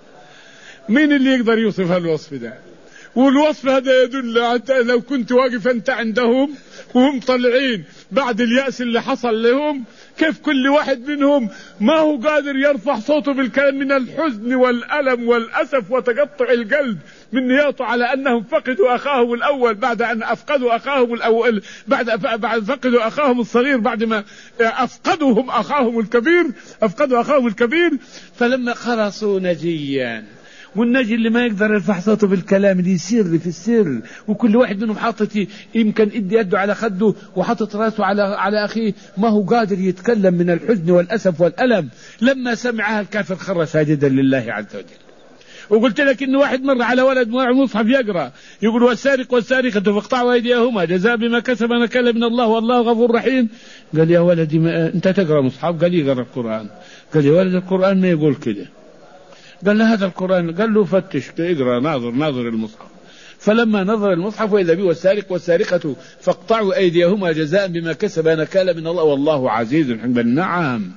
مين اللي يقدر يوصف الوصف ده؟ والوصف هذا يدل لو كنت واقف أنت عندهم وهم طلعين بعد اليأس اللي حصل لهم، كيف كل واحد منهم ما هو قادر يرفع صوته بالكلام من الحزن والألم والأسف وتقطع القلب من نياطه على أنهم فقدوا أخاهم الأول بعد أن أفقدوا أخاهم الأول، بعد بعد فقدوا أخاهم الصغير بعد ما أفقدوهم أخاهم الكبير أفقدوا أخاهم الكبير. فلما خلصوا نجيا، والنجي اللي ما يقدر يرفع صوته بالكلام اللي يسير في السر، وكل واحد منهم حاطط يمكن إدي يده على خده وحاطط راسه على على أخيه، ما هو قادر يتكلم من الحزن والأسف والألم. لما سمعها الكافر خر ساجدا لله عز وجل. وقلت لك إن واحد مر على ولد معه مصحف يقرأ يقول والسارق والسارقة فاقطعوا أيديهما جزاء بما كسب نكال من الله والله غفور رحيم. قال يا ولدي أنت تقرأ مصحف؟ قال يقرأ القرآن. قال يا ولد القرآن ما يقول كده. قال له هذا القرآن. قال له فتش اقرأ ناظر ناظر المصحف. فلما نظر المصحف وإذا به والسارق والسارقة فاقطعوا أيديهما جزاء بما كسب نكال من الله والله عزيز حكيم. نعم،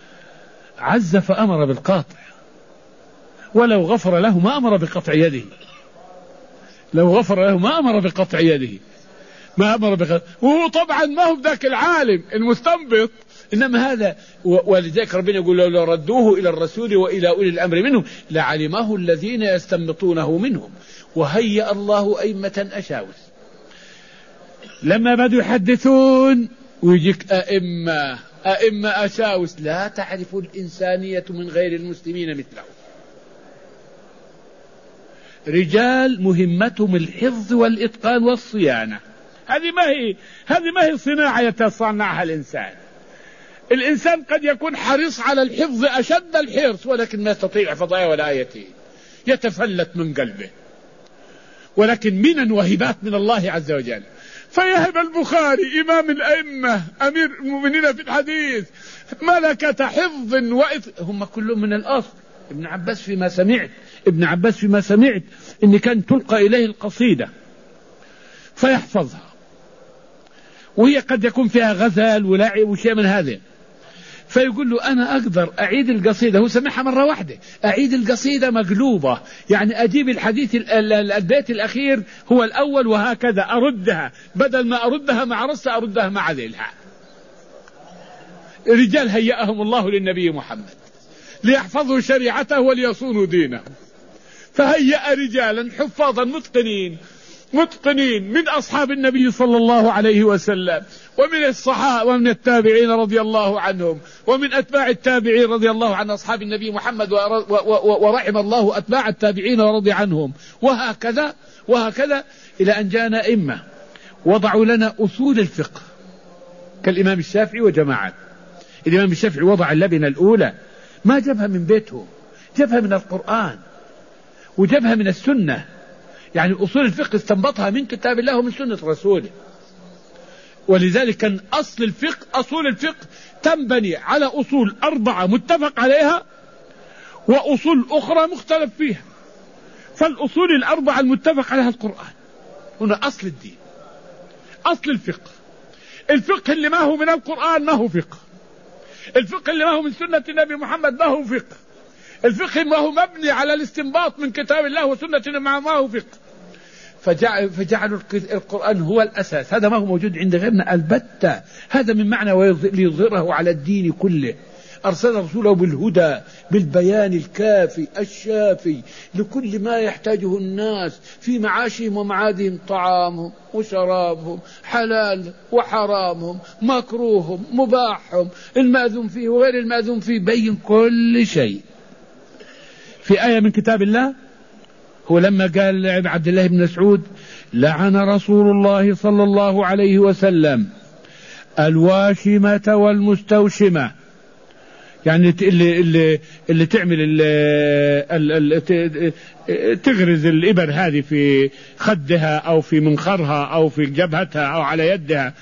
عز فأمر بالقاطع، ولو غفر له ما أمر بقطع يده، لو غفر له ما أمر بقطع يده، ما أمر بقطع. وهو طبعا ما هو ذاك العالم المستنبط، إنما هذا ولذلك ربنا يقول لو ردوه إلى الرسول وإلى أولي الأمر منهم لعلمه الذين يستنبطونه منهم وهيأ الله أئمة أشاوس. لما بدوا يحدثون ويجيك أئمة أئمة أشاوس لا تعرف الإنسانية من غير المسلمين مثله، رجال مهمتهم الحفظ والإتقان والصيانة. هذه ما هي هذه ما هي صناعة يتصنعها الإنسان. الإنسان قد يكون حريص على الحفظ أشد الحرص ولكن ما يستطيع يحفظ آية ولا آيتين، يتفلت من قلبه، ولكن من وهبات من الله عز وجل. فيهب البخاري إمام الأئمة أمير المؤمنين في الحديث ملكة حفظ وإث، هم كلهم من الأصل. ابن عباس فيما سمعت ابن عباس فيما سمعت إن كان تلقى إليه القصيدة فيحفظها، وهي قد يكون فيها غزل ولعب وشيء من هذا، فيقول له أنا أقدر أعيد القصيدة، هو سمعها مرة واحدة، أعيد القصيدة مقلوبة، يعني أجيب الحديث البيت الأخير هو الأول وهكذا أردها، بدل ما أردها مع رصة أردها مع ذيلها. رجال هيأهم الله للنبي محمد ليحفظوا شريعته وليصونوا دينه، فهيأ رجالا حفاظا متقنين متقنين من أصحاب النبي صلى الله عليه وسلم ومن الصحابة ومن التابعين رضي الله عنهم ومن أتباع التابعين رضي الله عن أصحاب النبي محمد، ورحم الله أتباع التابعين ورضي عنهم، وهكذا وهكذا إلى أن جاءنا أئمة وضعوا لنا أصول الفقه كالإمام الشافعي وجماعات. الإمام الشافعي وضع اللبنة الأولى، ما جابها من بيته، جابها من القرآن وجابها من السنة، يعني أصول الفقه استنبطها من كتاب الله ومن سنة رسوله. ولذلك كان أصل الفقه أصول الفقه تنبني على أصول أربعة متفق عليها وأصول أخرى مختلف فيها. فالأصول الأربعة المتفق عليها القرآن، هنا أصل الدين، أصل الفقه. الفقه اللي ما هو من القرآن ما هو فقه، الفقه اللي ما هو من سنة النبي محمد ما هو فقه، الفقه ما هو مبني على الاستنباط من كتاب الله وسنة ما هو فقه. فجعل فجعلوا القرآن هو الأساس. هذا ما هو موجود عند غيرنا البتة. هذا من معنى ليظهره على الدين كله. أرسل رسوله بالهدى بالبيان الكافي الشافي لكل ما يحتاجه الناس في معاشهم ومعادهم، طعامهم وشرابهم، حلال وحرامهم، مكروههم مباحهم، المأذون فيه وغير المأذون فيه، بين كل شيء في آية من كتاب الله. هو لما قال لعبد الله بن مسعود: لعن رسول الله صلى الله عليه وسلم الواشمة والمستوشمة، يعني اللي اللي اللي تعمل اللي تغرز الإبر هذه في خدها أو في منخرها أو في جبهتها أو على يدها،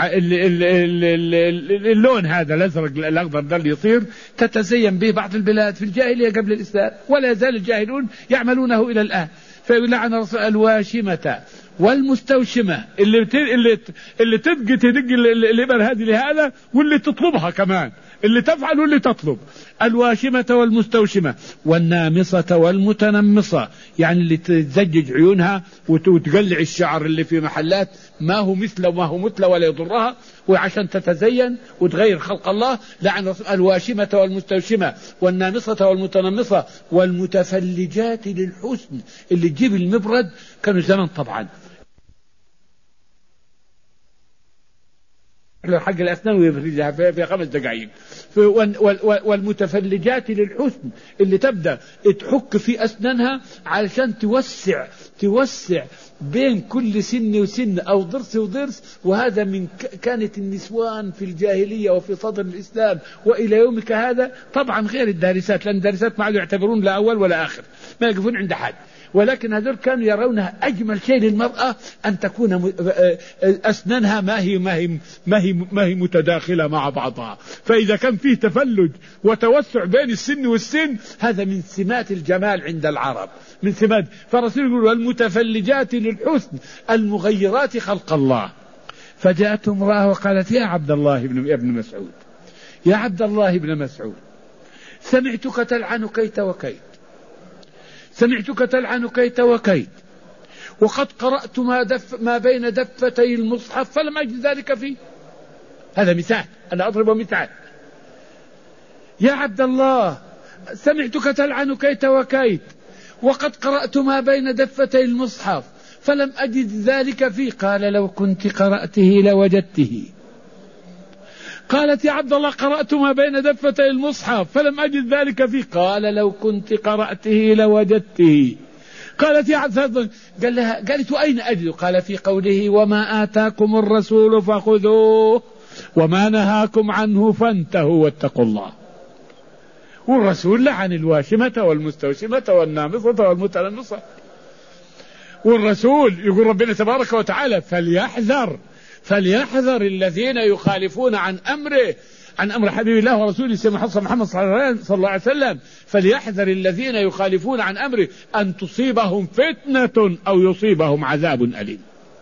اللون هذا الأزرق الأخضر ده اللي يصير تتزين به بعض البلاد في الجاهلية قبل الإسلام، ولا يزال الجاهلون يعملونه إلى الآن. فلعن رسول الواشمة والمستوشمة، اللي اللي اللي تبقى تدق الإبر هذه لهذا، واللي تطلبها كمان، اللي تفعل واللي تطلب. الواشمة والمستوشمة والنامصة والمتنمصة، يعني اللي تزجج عيونها وتقلع الشعر اللي في محلات ما هو مثله وما هو مثله ولا يضرها، وعشان تتزين وتغير خلق الله. لعن الواشمة والمستوشمة والنامصة والمتنمصة والمتفلجات للحسن، اللي تجيب المبرد. كانوا زمان طبعا حق الأسنان ويفرجها في خمس دقائق. والمتفلجات للحسن، اللي تبدأ تحك في أسنانها علشان توسع توسع بين كل سن وسن أو ضرس وضرس. وهذا من كانت النسوان في الجاهلية وفي صدر الإسلام وإلى يومك هذا، طبعا غير الدارسات، لأن الدارسات ما عادوا يعتبرون لا أول ولا آخر، ما يقفون عند حد. ولكن هذول كانوا يرونها أجمل شيء للمرأة أن تكون أسنانها ما هي ما هي ما هي ما هي متداخلة مع بعضها. فإذا كان فيه تفلج وتوسع بين السن والسن، هذا من سمات الجمال عند العرب، من سمات. فالرسول يقول: والمتفلجات للحسن المغيرات خلق الله. فجاءت امرأة وقالت: يا عبد الله بن ابن مسعود، يا عبد الله بن مسعود، سمعتك تلعن كيت وكيت، سمعتك تلعن كيت وكيت، وقد قرأت ما, دف ما بين دفتي المصحف فلم أجد ذلك فيه. هذا مثال، أنا أضرب مثال. يا عبد الله، سمعتك تلعن كيت وكيت، وقد قرأت ما بين دفتي المصحف فلم أجد ذلك فيه. قال: لو كنت قرأته لوجدته. قالت: يا عبد الله، قرأت ما بين دفتي المصحف فلم أجد ذلك فيه. قال: لو كنت قرأته لوجدته. قالت: يا عبد الله، قال لها قالت: وأين أجد؟ قال: في قوله: وما آتاكم الرسول فخذوه وما نهاكم عنه فانتهوا واتقوا الله. والرسول لعن الواشمة والمستوشمة والنامصة والمتنمصة. والرسول يقول ربنا تبارك وتعالى: فليحذر فليحذر الذين يخالفون عن أمره، عن أمر حبيب الله ورسوله سيدنا محمد صلى الله عليه وسلم. فليحذر الذين يخالفون عن أمره أن تصيبهم فتنة أو يصيبهم عذاب أليم.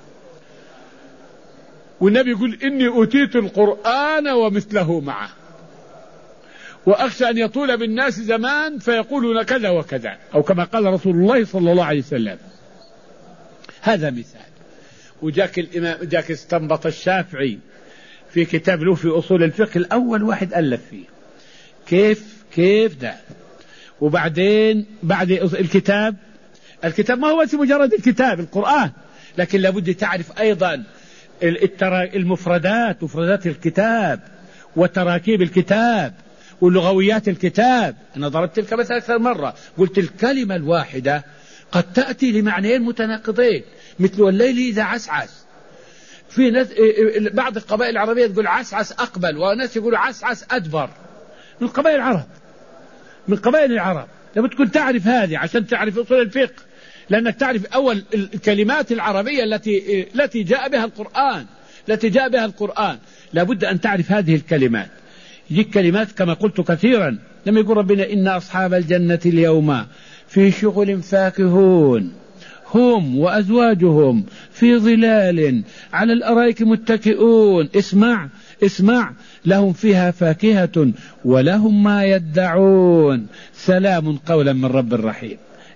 والنبي يقول: إني أوتيت القرآن ومثله معه، وأخشى أن يطول بالناس زمان فيقولون كذا وكذا، أو كما قال رسول الله صلى الله عليه وسلم. هذا مثال. وجاك الإمام جاك استنبط الشافعي في كتاب له في أصول الفقه، الأول واحد ألف فيه كيف كيف ده. وبعدين بعد الكتاب الكتاب ما هو بس مجرد الكتاب القرآن، لكن لابد تعرف أيضا المفردات مفردات الكتاب وتراكيب الكتاب ولغويات الكتاب. أنا ضربت تلك مثلا أكثر مرة، قلت الكلمة الواحدة قد تأتي لمعنيين متناقضين، مثل والليل إذا عسعس. في ناس بعض القبائل العربية تقول عسعس أقبل، وناس يقولوا عسعس أدبر. من قبائل العرب من قبائل العرب لابد تكون تعرف هذه عشان تعرف أصول الفقه، لأنك تعرف أول الكلمات العربية التي التي جاء بها القرآن التي جاء بها القرآن لابد أن تعرف هذه الكلمات. يجيك كلمات كما قلت كثيرا، لما يقول ربنا: إن أصحاب الجنة اليوم في شغل فاكهون هم وأزواجهم في ظلال على الأرائك متكئون. اسمع اسمع لهم فيها فاكهة ولهم ما يدعون سلام قولا من رب رحيم.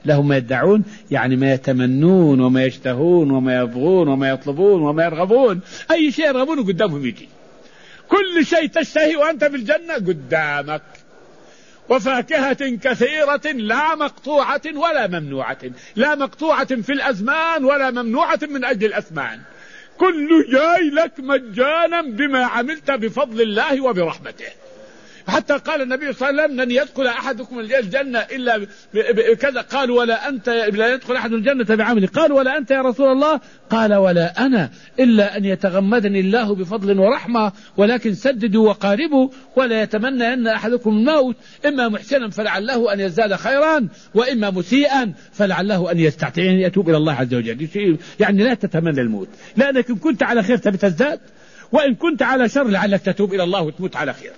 لهم ما يدعون يعني ما يتمنون وما يشتهون وما يبغون وما يطلبون وما يرغبون. أي شيء يرغبونه قدامهم يجي، كل شيء تشتهي وأنت في الجنة قدامك، وفاكهة كثيرة لا مقطوعة ولا ممنوعة، لا مقطوعة في الأزمان ولا ممنوعة من أجل الأثمان، كل جاي لك مجانا بما عملت بفضل الله وبرحمته. حتى قال النبي صلى الله عليه وسلم لن يدخل أحدكم الجنة إلا كذا، قال ولا أنت لا يدخل أحد الجنة بعمل، قال ولا أنت يا رسول الله؟ قال ولا أنا إلا أن يتغمدني الله بفضل ورحمة، ولكن سددوا وقاربوا ولا يتمنى أن أحدكم الموت، إما محسنا فلعله أن يزداد خيرا وإما مسيئا فلعله أن يستعتي، يعني يتوب إلى الله عز وجل. يعني لا تتمنى الموت، لأنك إن كنت على خير تزداد، وإن كنت على شر لعلك تتوب إلى الله وتموت على خير.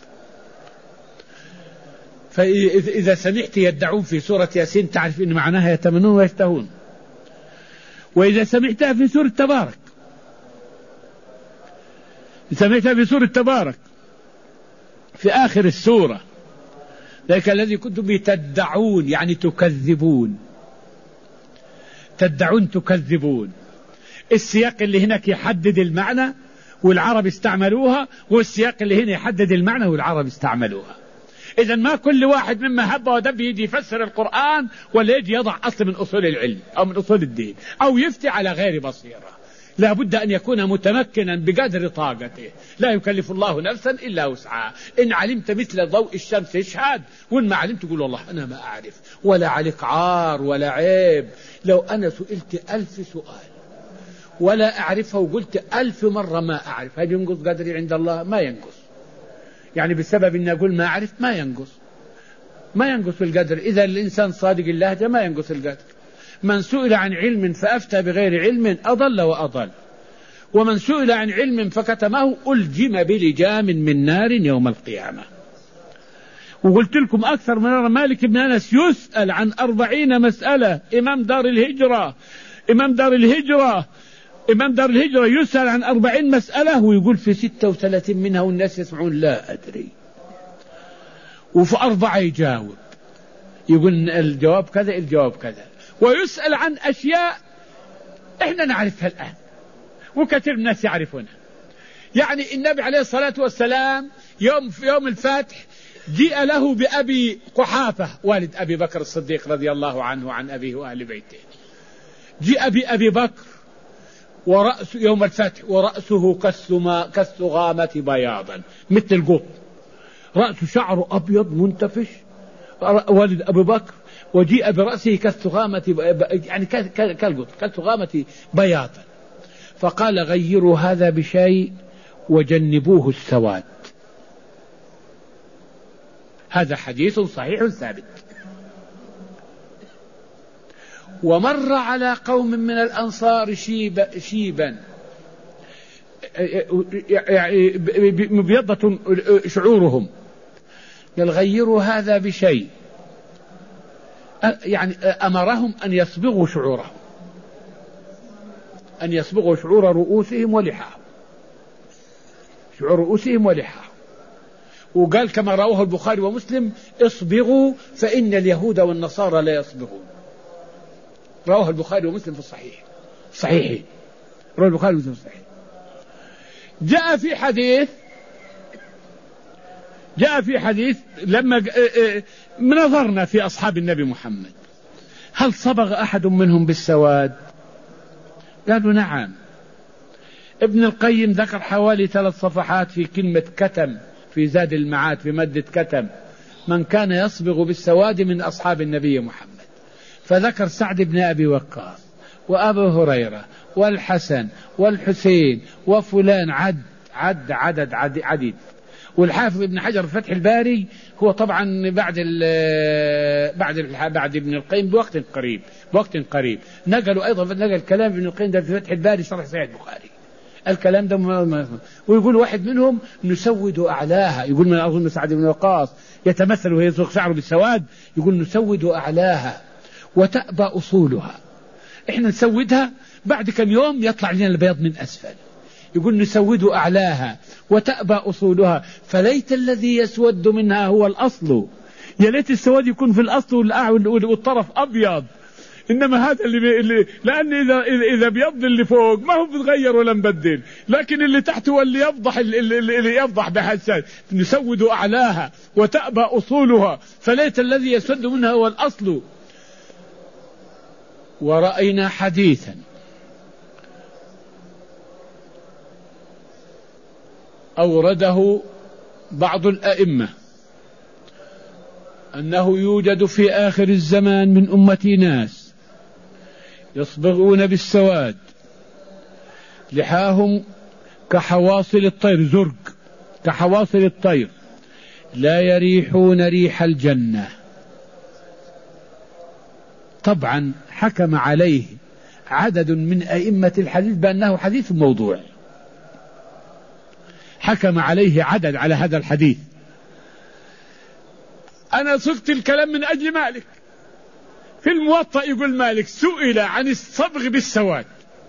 فإذا سمعت يدعون في سورة ياسين تعرف إن معناها يتمنون ويشتهون. وإذا سمعتها في سورة تبارك، سمعتها في سورة تبارك في آخر السورة، ذلك الذي كنتم به تدعون يعني تكذبون، تدعون تكذبون. السياق اللي هناك يحدد المعنى والعرب استعملوها، والسياق اللي هنا يحدد المعنى والعرب استعملوها. إذا ما كل واحد مما هب ودب يجي يفسر القرآن ولا يجي يضع أصل من أصول العلم أو من أصول الدين أو يفتي على غير بصيرة. لا بد أن يكون متمكنا بقدر طاقته، لا يكلف الله نفسا إلا وسعها. إن علمت مثل ضوء الشمس اشهد، وإن ما علمت تقول والله أنا ما أعرف، ولا عليك عار ولا عيب. لو أنا سئلت ألف سؤال ولا أعرفها وقلت ألف مرة ما أعرف، هل ينقص قدري عند الله؟ ما ينقص. يعني بسبب أن أقول ما أعرف ما ينقص، ما ينقص القدر. إذا الإنسان صادق اللهجة ما ينقص القدر. من سئل عن علم فأفتى بغير علم أضل وأضل، ومن سئل عن علم فكتمه ألجم بلجام من نار يوم القيامة. وقلت لكم أكثر من مرة مالك بن أنس يسأل عن أربعين مسألة، إمام دار الهجرة إمام دار الهجرة إمام دار الهجرة يسأل عن أربعين مسألة ويقول في ستة وثلاثين منها والناس يسمعون لا أدري، وفي أربعة يجاوب يقول الجواب كذا الجواب كذا. ويسأل عن أشياء إحنا نعرفها الآن وكثير من الناس يعرفونها. يعني النبي عليه الصلاة والسلام يوم في يوم الفتح جاء له بأبي قحافة والد أبي بكر الصديق رضي الله عنه وعن أبيه وأهل بيته، جاء بأبي بكر ورأس يوم الفتح ورأسه كالثغامة بياضا مثل القط، رأسه شعره أبيض منتفش والد أبي بكر، وجيء برأسه كالثغامة يعني كالقط كالثغامة بياضا، فقال غيروا هذا بشيء وجنبوه السواد. هذا حديث صحيح ثابت. ومر على قوم من الأنصار شيب شيبا يعني مبيضة شعورهم، قال غيروا هذا بشيء، يعني أمرهم أن يصبغوا شعورهم، أن يصبغوا شعور رؤوسهم ولحاهم، شعور رؤوسهم ولحاهم. وقال كما رواه البخاري ومسلم اصبغوا فإن اليهود والنصارى لا يصبغون. رواه البخاري ومسلم في الصحيح صحيح رواه البخاري ومسلم في الصحيح. جاء في حديث جاء في حديث لما نظرنا في أصحاب النبي محمد هل صبغ أحد منهم بالسواد؟ قالوا نعم. ابن القيم ذكر حوالي ثلاث صفحات في كلمة كتم في زاد المعاد في مادة كتم، من كان يصبغ بالسواد من أصحاب النبي محمد، فذكر سعد بن أبي وقاص وأبو هريرة والحسن والحسين وفلان عد عد عدد عديد. والحافظ ابن حجر في فتح الباري هو طبعا بعد بعد بعد ابن القيم بوقت قريب بوقت قريب نقلوا أيضا نقل كلام ابن القيم ده في فتح الباري شرح صحيح البخاري الكلام ده. ويقول واحد منهم نسود أعلاها، يقول من أظن سعد بن وقاص يتمثل وهي يصبغ شعره بالسواد، يقول نسود أعلاها وتأبى أصولها، إحنا نسودها بعد كم يوم يطلع لنا البيض من أسفل. يقول نسود أعلاها وتأبى أصولها فليت الذي يسود منها هو الأصل، يا ليت السواد يكون في الأصل والطرف أبيض، إنما هذا اللي, اللي لأن إذا إذا بيض اللي فوق ما هو بتغير ولا مبدل، لكن اللي تحت هو اللي يفضح اللي, اللي يفضح بحسن. نسود أعلاها وتأبى أصولها، فليت الذي يسد منها هو الأصل. ورأينا حديثا أورده بعض الأئمة أنه يوجد في آخر الزمان من أمتي ناس يصبغون بالسواد، لحاهم كحواصل الطير، زرق كحواصل الطير، لا يريحون ريح الجنة. طبعا حكم عليه عدد من أئمة الحديث بأنه حديث موضوع، حكم عليه عدد على هذا الحديث. أنا صغت الكلام من أجل مالك. في الموطأ يقول مالك سئل عن الصبغ بالسواد،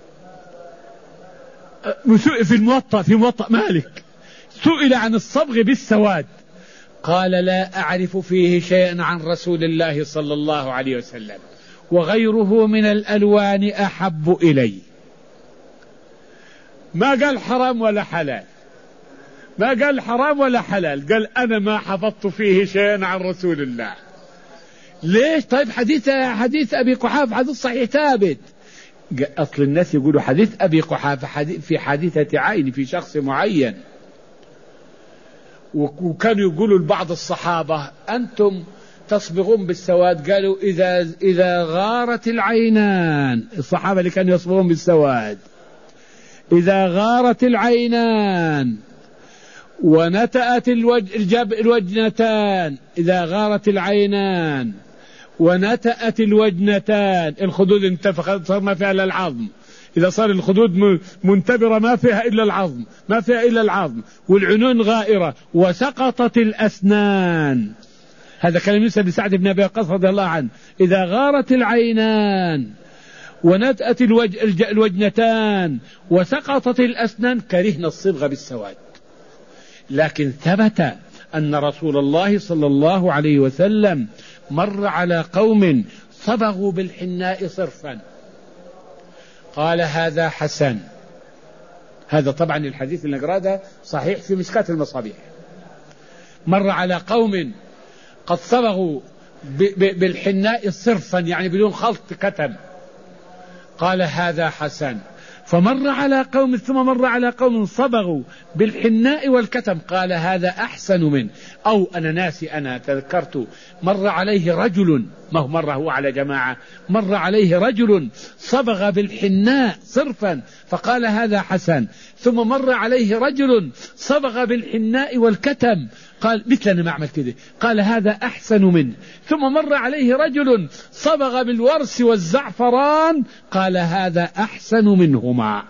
في الموطأ في موطأ مالك سئل عن الصبغ بالسواد، قال لا أعرف فيه شيئا عن رسول الله صلى الله عليه وسلم، وغيره من الألوان أحب إلي. ما قال حرام ولا حلال، ما قال حرام ولا حلال، قال أنا ما حفظت فيه شيئا عن رسول الله. ليش؟ طيب حديث حديث أبي قحافة حديث صحيح ثابت. أصل الناس يقولوا حديث أبي قحافة حديث في حادثة عين في شخص معين، وكانوا يقولوا لبعض الصحابة أنتم تصبغون بالسواد، قالوا إذا إذا غارت العينان، الصحابة اللي كانوا يصبغون بالسواد، إذا غارت العينان ونتأت الوجه الوجنتان، إذا غارت العينان ونتأت الوجنتان، الخدود انتفخت صار ما فيها إلا العظم، إذا صار الخدود منتبرة ما فيها إلا العظم، ما فيها إلا العظم، والعينون غائرة، وسقطت الأسنان. هذا كلام يوسف بن سعد بن أبي وقاص رضي الله عنه. إذا غارت العينان ونتأت الوجنتان وسقطت الأسنان كرهنا الصبغة بالسواد. لكن ثبت أن رسول الله صلى الله عليه وسلم مر على قوم صبغوا بالحناء صرفا، قال هذا حسن. هذا طبعا الحديث اللي نقرأه صحيح في مشكاة المصابيح. مر على قوم قد صبغوا بالحناء صرفا، يعني بدون خلط كتم، قال هذا حسن. فمر على قوم ثم مر على قوم صبغوا بالحناء والكتم، قال هذا أحسن منه. أو أنا ناسي، أنا تذكرت مر عليه رجل، ما هو مرة هو على جماعة، مر عليه رجل صبغ بالحناء صرفا فقال هذا حسن. ثم مر عليه رجل صبغ بالحناء والكتم، قال مثلنا ما عمل كده، قال هذا أحسن منه. ثم مر عليه رجل صبغ بالورس والزعفران، قال هذا أحسن منهما.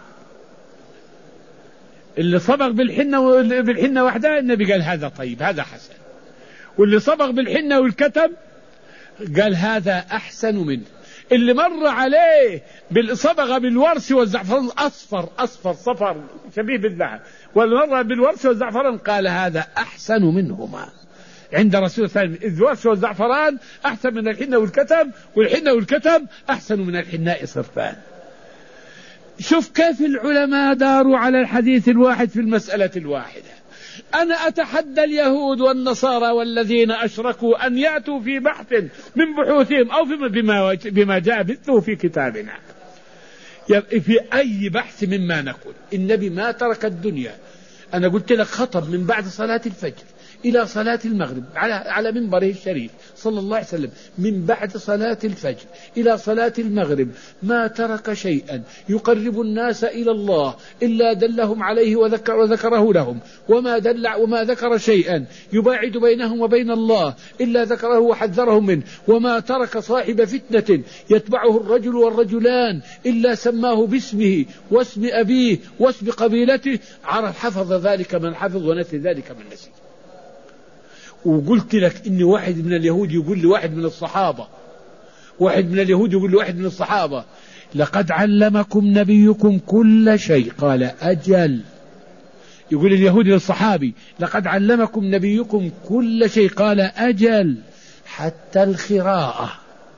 اللي صبغ بالحنة بالحنة وحدها النبي قال هذا طيب، هذا حسن. واللي صبغ بالحنة والكتم قال هذا أحسن منه. اللي مر عليه بالصبغ بالورس والزعفران أصفر أصفر صفر شبيه بالذهب، واللي مر بالورس والزعفران قال هذا أحسن منهما عند رسول الله صلى الله عليه وسلم. إذ الورس والزعفران أحسن من الحنة والكتم، والحنة والكتم أحسن من الحناء صرفان. شوف كيف العلماء داروا على الحديث الواحد في المسألة الواحدة. أنا أتحدى اليهود والنصارى والذين أشركوا أن يأتوا في بحث من بحوثهم أو بما, بما جاء مثله في كتابنا، في أي بحث مما نقول. النبي ما ترك الدنيا. أنا قلت لك خطب من بعد صلاة الفجر إلى صلاة المغرب على على منبره الشريف صلى الله عليه وسلم، من بعد صلاة الفجر إلى صلاة المغرب ما ترك شيئا يقرب الناس إلى الله إلا دلهم عليه وذكر وذكره لهم، وما دل وما ذكر شيئا يباعد بينهم وبين الله إلا ذكره وحذرهم منه، وما ترك صاحب فتنة يتبعه الرجل والرجلان إلا سماه باسمه واسم أبيه واسم قبيلته، عرف حفظ ذلك من حفظ ونسي ذلك من نسي. وقلت لك إن واحد من اليهود يقول لواحد من الصحابة، واحد من اليهود يقول لواحد من الصحابة لقد علمكم نبيكم كل شيء، قال أجل. يقول اليهود للصحابي لقد علمكم نبيكم كل شيء، قال أجل، حتى الخراءة.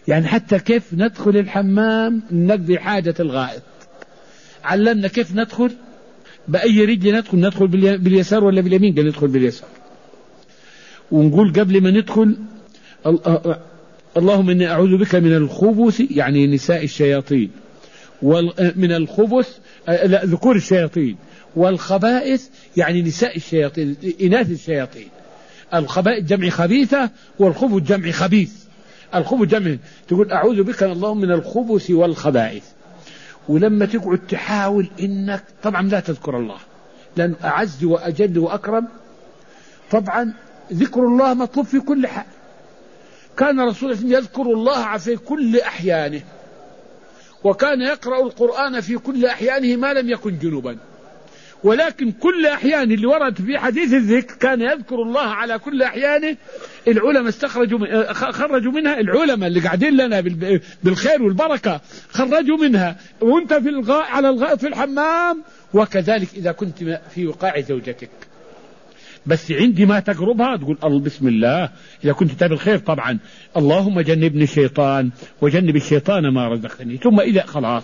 يعني حتى كيف ندخل الحمام نقضي حاجة الغائط، علمنا كيف ندخل بأي رجل ندخل، ندخل باليسار ولا باليمين؟ قال ندخل باليسار. ونقول قبل ما ندخل اللهم إني أعوذ بك من الخبث، يعني نساء الشياطين، ومن الخبث لا ذكور الشياطين، والخبائث يعني نساء الشياطين إناث الشياطين. الخبائث جمع خبيثة والخبث جمع خبيث. الخبث جمع، تقول أعوذ بك اللهم من الخبث والخبائث. ولما تقعد تحاول إنك طبعا لا تذكر الله، لأن أعز وأجل وأكرم. طبعا ذكر الله مطلوب في كل حال. كان رسول الله يذكر الله في كل أحيانه، وكان يقرأ القرآن في كل أحيانه ما لم يكن جنوبا. ولكن كل أحيان اللي ورد في حديث الذكر كان يذكر الله على كل أحيانه. العلماء استخرجوا خرجوا منها، العلماء اللي قاعدين لنا بالخير والبركة خرجوا منها. وانت في الغاء على الغاء في الحمام، وكذلك إذا كنت في وقاع زوجتك. بس عندي ما تقربها تقول الله بسم الله. إذا كنت تابع الخير طبعا اللهم جنبني الشيطان وجنب الشيطان ما رزقني. ثم إذا خلاص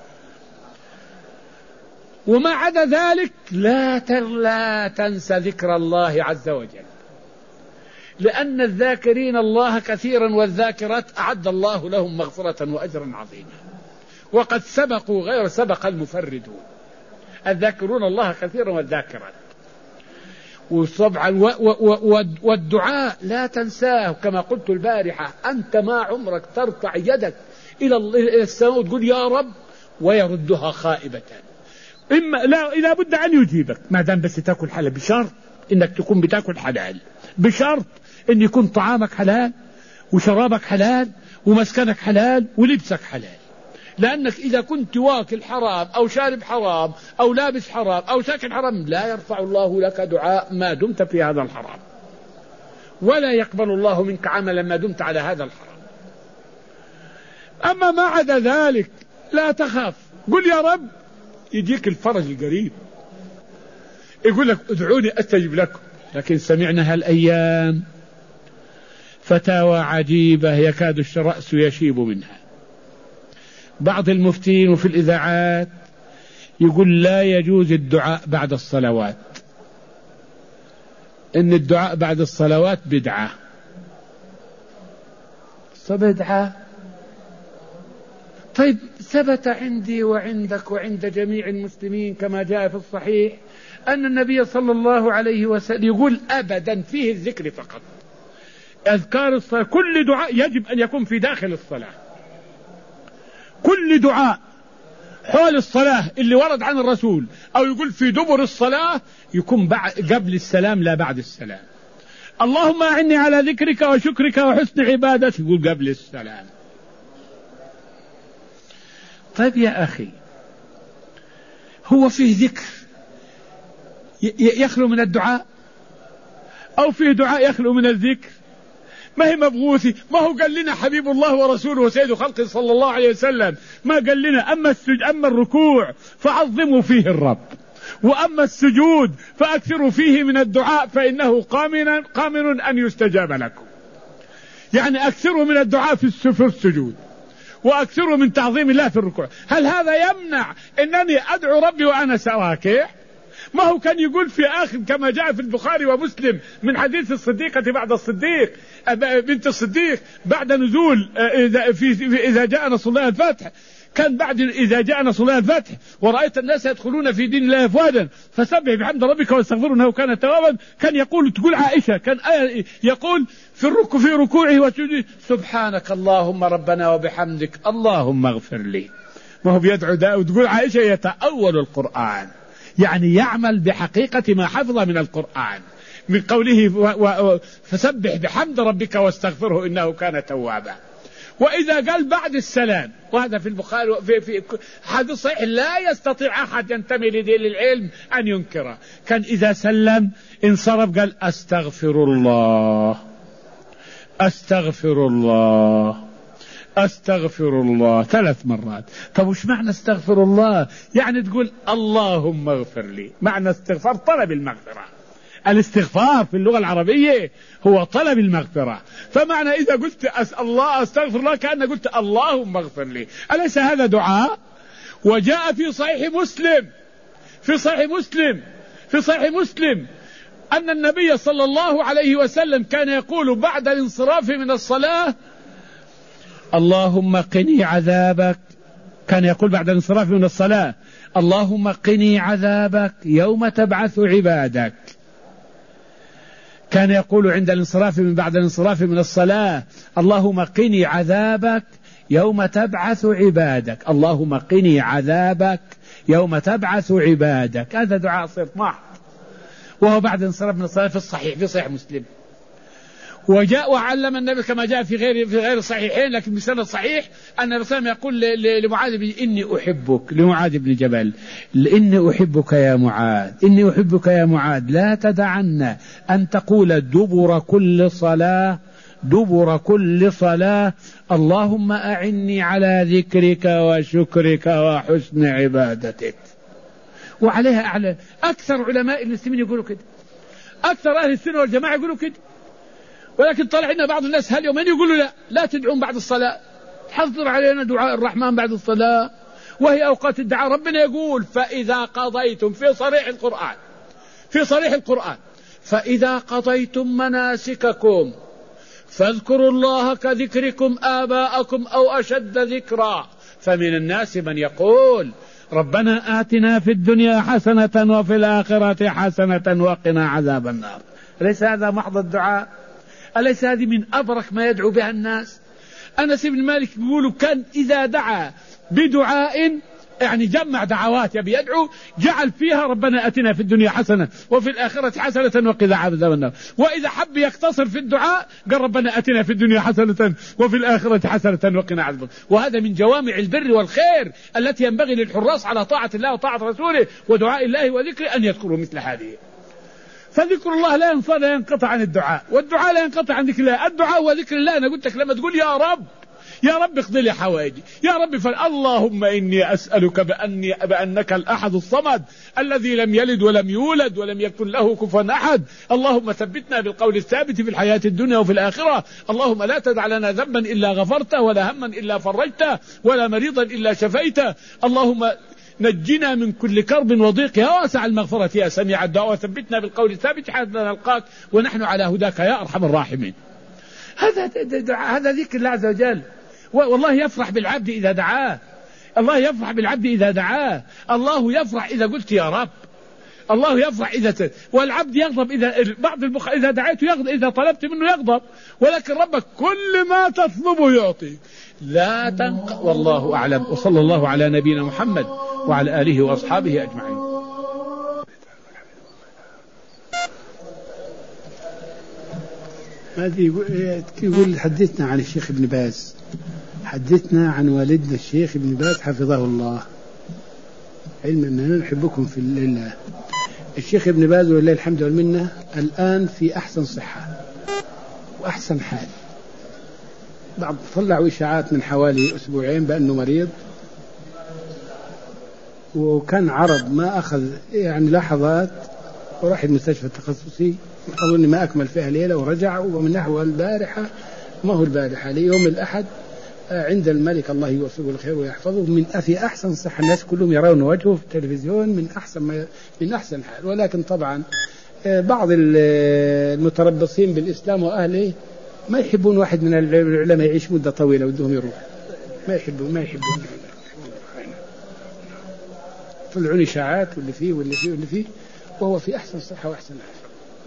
وما عدا ذلك لا لا تنسى ذكر الله عز وجل، لأن الذاكرين الله كثيرا والذاكرات أعد الله لهم مغفرة وأجرا عظيما، وقد سبقوا غير سبق المفردون. الذاكرون الله كثيرا والذاكرات. وطبعا والدعاء لا تنساه، كما قلت البارحة أنت ما عمرك ترفع يدك إلى السماء وتقول يا رب ويردها خائبة. إما لا إلا بد أن يجيبك ما دام بس تأكل حلال، بشرط إنك تكون بتأكل حلال، بشرط إن يكون طعامك حلال وشرابك حلال ومسكنك حلال ولبسك حلال. لأنك إذا كنت واكل حرام أو شارب حرام أو لابس حرام أو ساكن حرام لا يرفع الله لك دعاء ما دمت في هذا الحرام، ولا يقبل الله منك عملا ما دمت على هذا الحرام. أما ما عدا ذلك لا تخاف، قل يا رب يجيك الفرج القريب. يقول لك ادعوني أستجب لكم. لكن سمعنا هالأيام فتاوى عجيبة يكاد الرأس يشيب منها. بعض المفتين وفي الإذاعات يقول لا يجوز الدعاء بعد الصلوات، إن الدعاء بعد الصلوات بدعة. بدعة. طيب ثبت عندي وعندك وعند جميع المسلمين كما جاء في الصحيح أن النبي صلى الله عليه وسلم يقول أبدا فيه الذكر فقط. أذكار الصلاة كل دعاء يجب أن يكون في داخل الصلاة. كل دعاء حول الصلاة اللي ورد عن الرسول أو يقول في دبر الصلاة يكون بعد قبل السلام لا بعد السلام. اللهم أعني على ذكرك وشكرك وحسن عبادتك يقول قبل السلام. طيب يا أخي هو فيه ذكر يخلو من الدعاء أو فيه دعاء يخلو من الذكر؟ ما هي مبغوثي؟ ما هو قال لنا حبيب الله ورسوله وسيد خلقه صلى الله عليه وسلم ما قال لنا أما السجود أما الركوع فعظموا فيه الرب، وأما السجود فأكثروا فيه من الدعاء فإنه قامن قامن أن يستجاب لكم. يعني أكثروا من الدعاء في السجود وأكثروا من تعظيم الله في الركوع. هل هذا يمنع أنني أدعو ربي وأنا سواكح؟ ما هو كان يقول في آخر كما جاء في البخاري ومسلم من حديث الصديقة بعد الصديق بنت الصديق بعد نزول إذا, في إذا جاء نصر الله الفتح، كان بعد إذا جاء نصر الله الفتح ورأيت الناس يدخلون في دين الله أفواجا فسبح بحمد ربك واستغفره إنه كان توابا. كان يقول تقول عائشة كان يقول في الركوع في ركوعه وسجوده سبحانك اللهم ربنا وبحمدك اللهم اغفر لي. ما هو بيدعو ده وتقول عائشة يتأول القرآن، يعني يعمل بحقيقة ما حفظ من القرآن من قوله و و فسبح بحمد ربك واستغفره إنه كان توابا. وإذا قال بعد السلام، وهذا في البخاري في, في حديث صحيح لا يستطيع أحد ينتمي لدين العلم أن ينكره، كان إذا سلم انصرف قال أستغفر الله أستغفر الله أستغفر الله ثلاث مرات. طب وش معنى استغفر الله؟ يعني تقول اللهم اغفر لي، معنى استغفار طلب المغفرة. الاستغفار في اللغة العربية هو طلب المغفرة. فمعنى إذا قلت أسأل الله أستغفر الله كأن قلت اللهم اغفر لي، أليس هذا دعاء؟ وجاء في صحيح مسلم في صحيح مسلم في صحيح مسلم أن النبي صلى الله عليه وسلم كان يقول بعد الانصراف من الصلاة اللهم قني عذابك. كان يقول بعد الانصراف من الصلاة اللهم قني عذابك يوم تبعث عبادك. كان يقول عند الانصراف من بعد الانصراف من الصلاة اللهم قني عذابك يوم تبعث عبادك. اللهم قني عذابك يوم تبعث عبادك. هذا دعاء صرت محض، وهو بعد انصراف من الصلاة في الصحيح في صحيح مسلم. وجاء وعلم النبي كما جاء في غير في غير الصحيحين لكن بسند صحيح أن الرسول صلى الله عليه وسلم يقول لمعاذ بن إني أحبك، لمعاذ بن جبل إني أحبك يا معاذ إني أحبك يا معاذ لا تدعن أن تقول دبر كل صلاة دبر كل صلاة اللهم أعني على ذكرك وشكرك وحسن عبادتك. وعليها أعلى أكثر علماء المسلمين يقولوا كده، أكثر أهل السنة والجماعة يقولوا كده. ولكن طلع لنا بعض الناس هاليومين يقولوا لا لا تدعون بعد الصلاة، تحضر علينا دعاء الرحمن بعد الصلاة وهي أوقات الدعاء. ربنا يقول فإذا قضيتم في صريح القرآن في صريح القرآن فإذا قضيتم مناسككم فاذكروا الله كذكركم آباءكم أو أشد ذكرا. فمن الناس من يقول ربنا آتنا في الدنيا حسنة وفي الآخرة حسنة وقنا عذاب النار. أليس هذا محض الدعاء؟ أليس هذه من أبرك ما يدعو بها الناس؟ أنس بن مالك يقول كان إذا دعا بدعاء يعني جمع دعوات يبي يدعو جعل فيها ربنا أتنا في الدنيا حسنة وفي الآخرة حسنة وقنا عذاب النار. وإذا حب يقتصر في الدعاء قال ربنا أتنا في الدنيا حسنة وفي الآخرة حسنة وقنا عذاب النار. وهذا من جوامع البر والخير التي ينبغي للحراس على طاعة الله وطاعة رسوله ودعاء الله وذكره أن يذكروا مثل هذه. فذكر الله لا ينفع لا ينقطع عن الدعاء، والدعاء لا ينقطع عن ذكر الله. الدعاء وذكر الله. أنا قلت لك لما تقول يا رب يا رب اقضي لي حوائجي يا رب فاللهم إني أسألك بأني بأنك الأحد الصمد الذي لم يلد ولم يولد ولم يكن له كفوا أحد. اللهم ثبتنا بالقول الثابت في الحياة الدنيا وفي الآخرة. اللهم لا تدع لنا ذنبا إلا غفرته ولا هما إلا فرجته ولا مريضا إلا شفيته. اللهم نجنا من كل كرب وضيق يا واسع المغفرة يا سميع الدعاء وثبتنا بالقول الثابت حتى نلقاك ونحن على هداك يا أرحم الراحمين. هذا هذا ذكر الله عز وجل. والله يفرح بالعبد إذا دعاه. الله يفرح بالعبد إذا دعاه. الله يفرح إذا قلت يا رب. الله يفرح إذا ت... والعبد يغضب إذا بعض البخ... إذا دعيته يغضب، إذا طلبت منه يغضب، ولكن ربك كل ما تطلبه يعطيك. لا تنق. والله أعلم. وصلى الله على نبينا محمد وعلى آله وأصحابه أجمعين. هذه يقول حدثنا عن الشيخ ابن باز، حدثنا عن والدنا الشيخ ابن باز حفظه الله، علما أننا نحبكم في الله. الشيخ ابن باز ولله الحمد والمنة الآن في أحسن صحة وأحسن حال. بعض طلعوا إشاعات من حوالي أسبوعين بأنه مريض، وكان عرض ما أخذ يعني لحظات وراح المستشفى التخصصي، أظن ما أكمل فيها ليلة ورجع. ومن نحو البارحة ما هو البارحة ليوم الأحد عند الملك الله يوفقه الخير ويحفظه من في أحسن صحة. الناس كلهم يرون وجهه في التلفزيون من أحسن ما من أحسن حال. ولكن طبعا بعض المتربصين بالإسلام وأهله ما يحبون واحد من العلماء يعيش مدة طويلة ودهم يروح، ما يحبون ما يحبون طلعون إشاعات واللي فيه واللي فيه واللي فيه وهو في أحسن صحة وأحسن حال.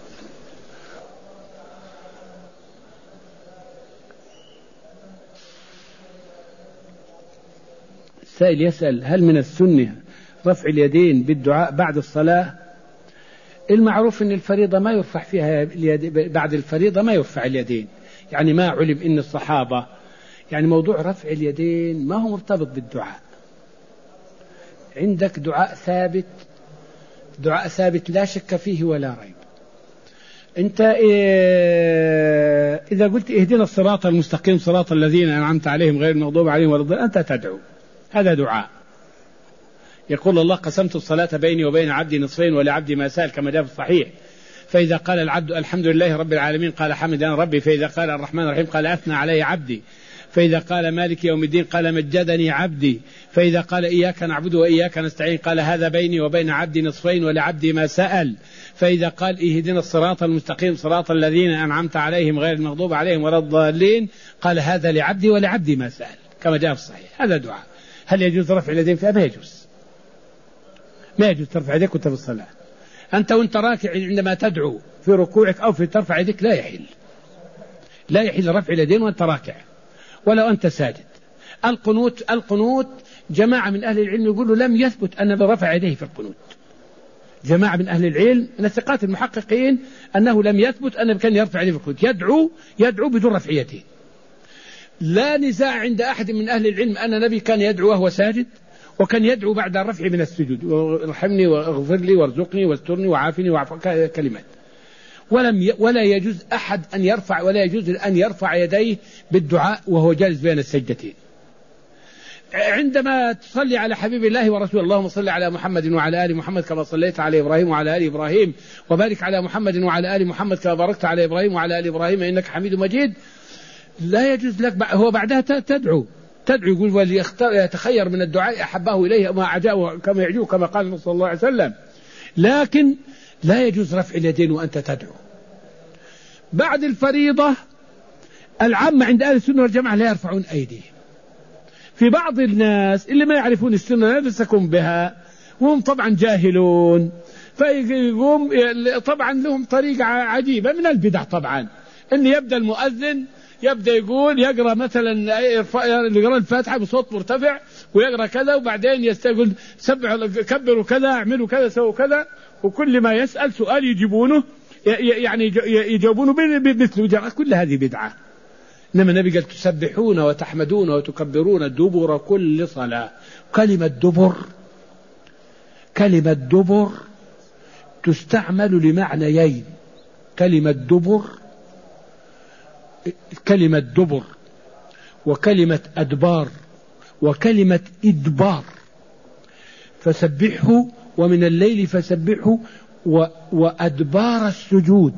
سائل يسأل هل من السنة رفع اليدين بالدعاء بعد الصلاة؟ المعروف أن الفريضة ما يرفع فيها بعد الفريضة ما يرفع اليدين، يعني ما علم أن الصحابة يعني موضوع رفع اليدين ما هو مرتبط بالدعاء. عندك دعاء ثابت، دعاء ثابت لا شك فيه ولا ريب. أنت إذا قلت اهدنا الصراط المستقيم صراط الذين أنعمت عليهم غير المغضوب عليهم ولا الضالين أنت تدعو، هذا دعاء. يقول الله قسمت الصلاة بيني وبين عبدي نصفين ولعبدي ما سأل كما جاء في الصحيح. فإذا قال العبد الحمد لله رب العالمين قال حمدنا ربي، فإذا قال الرحمن الرحيم قال أثنى علي عبدي، فإذا قال مالك يوم الدين قال مجدني عبدي، فإذا قال إياك نعبد وإياك نستعين قال هذا بيني وبين عبدي نصفين ولعبدي ما سأل، فإذا قال اهدنا الصراط المستقيم صراط الذين أنعمت عليهم غير المغضوب عليهم ولا الضالين قال هذا لعبدي ولعبدي ما سأل، كما جاء في الصحيح. هذا دعاء. هل يجوز رفع اليدين فيها؟ ما يجوز، ما يجوز ترفع يديك وانت في الصلاة. أنت وانت راكع عندما تدعو في ركوعك أو في ترفع يديك لا يحل، لا يحل رفع اليدين وانت راكع ولو أنت ساجد. القنوت القنوت جماعة من أهل العلم يقولوا لم يثبت أن رفع يديه في القنوت. جماعة من أهل العلم من ثقات المحققين أنه لم يثبت أنه كان يرفع يديه في القنوت، يدعو يدعو بدون رفع يديه. لا نزاع عند أحد من أهل العلم أن النبي كان يدعو وهو ساجد، وكان يدعو بعد الرفع من السجود ارحمني واغفر لي وارزقني واسترني وعافني واعف كلمات. ولم ي... ولا يجوز أحد أن يرفع ولا يجوز أن يرفع يديه بالدعاء وهو جالس بين السجدتين. عندما تصلي على حبيب الله ورسول اللهم صل على محمد وعلى آل محمد كما صليت على إبراهيم وعلى آل إبراهيم وبارك على محمد وعلى آل محمد كما باركت على إبراهيم وعلى آل إبراهيم إنك حميد مجيد، لا يجوز لك هو بعدها تدعو تدعو يقول وليختار يتخير من الدعاء أحبه إليه ما أعجبه كما يعجبه كما قال صلى الله عليه وسلم، لكن لا يجوز رفع اليدين وأنت تدعو. بعد الفريضة العامة عند أهل السنة والجماعة لا يرفعون أيديهم. في بعض الناس اللي ما يعرفون السنة لا يمسكون بها وهم طبعا جاهلون، فيقوم طبعا لهم طريقة عجيبة من البدع طبعا، أن يبدأ المؤذن يبدأ يقول يقرأ مثلا يقرأ الفاتحة بصوت مرتفع ويقرأ كذا وبعدين يستقول سبحوا كبروا كذا اعملوا كذا سووا كذا، وكل ما يسأل سؤال يجيبونه يعني يجاوبونه بمثله. كل هذه بدعة. إنما النبي قال تسبحون وتحمدون وتكبرون دبر كل صلاة. كلمة دبر كلمة دبر تستعمل لمعنيين. كلمة دبر كلمة دبر وكلمة أدبار وكلمة إدبار. فسبحه ومن الليل فسبحه وأدبار السجود،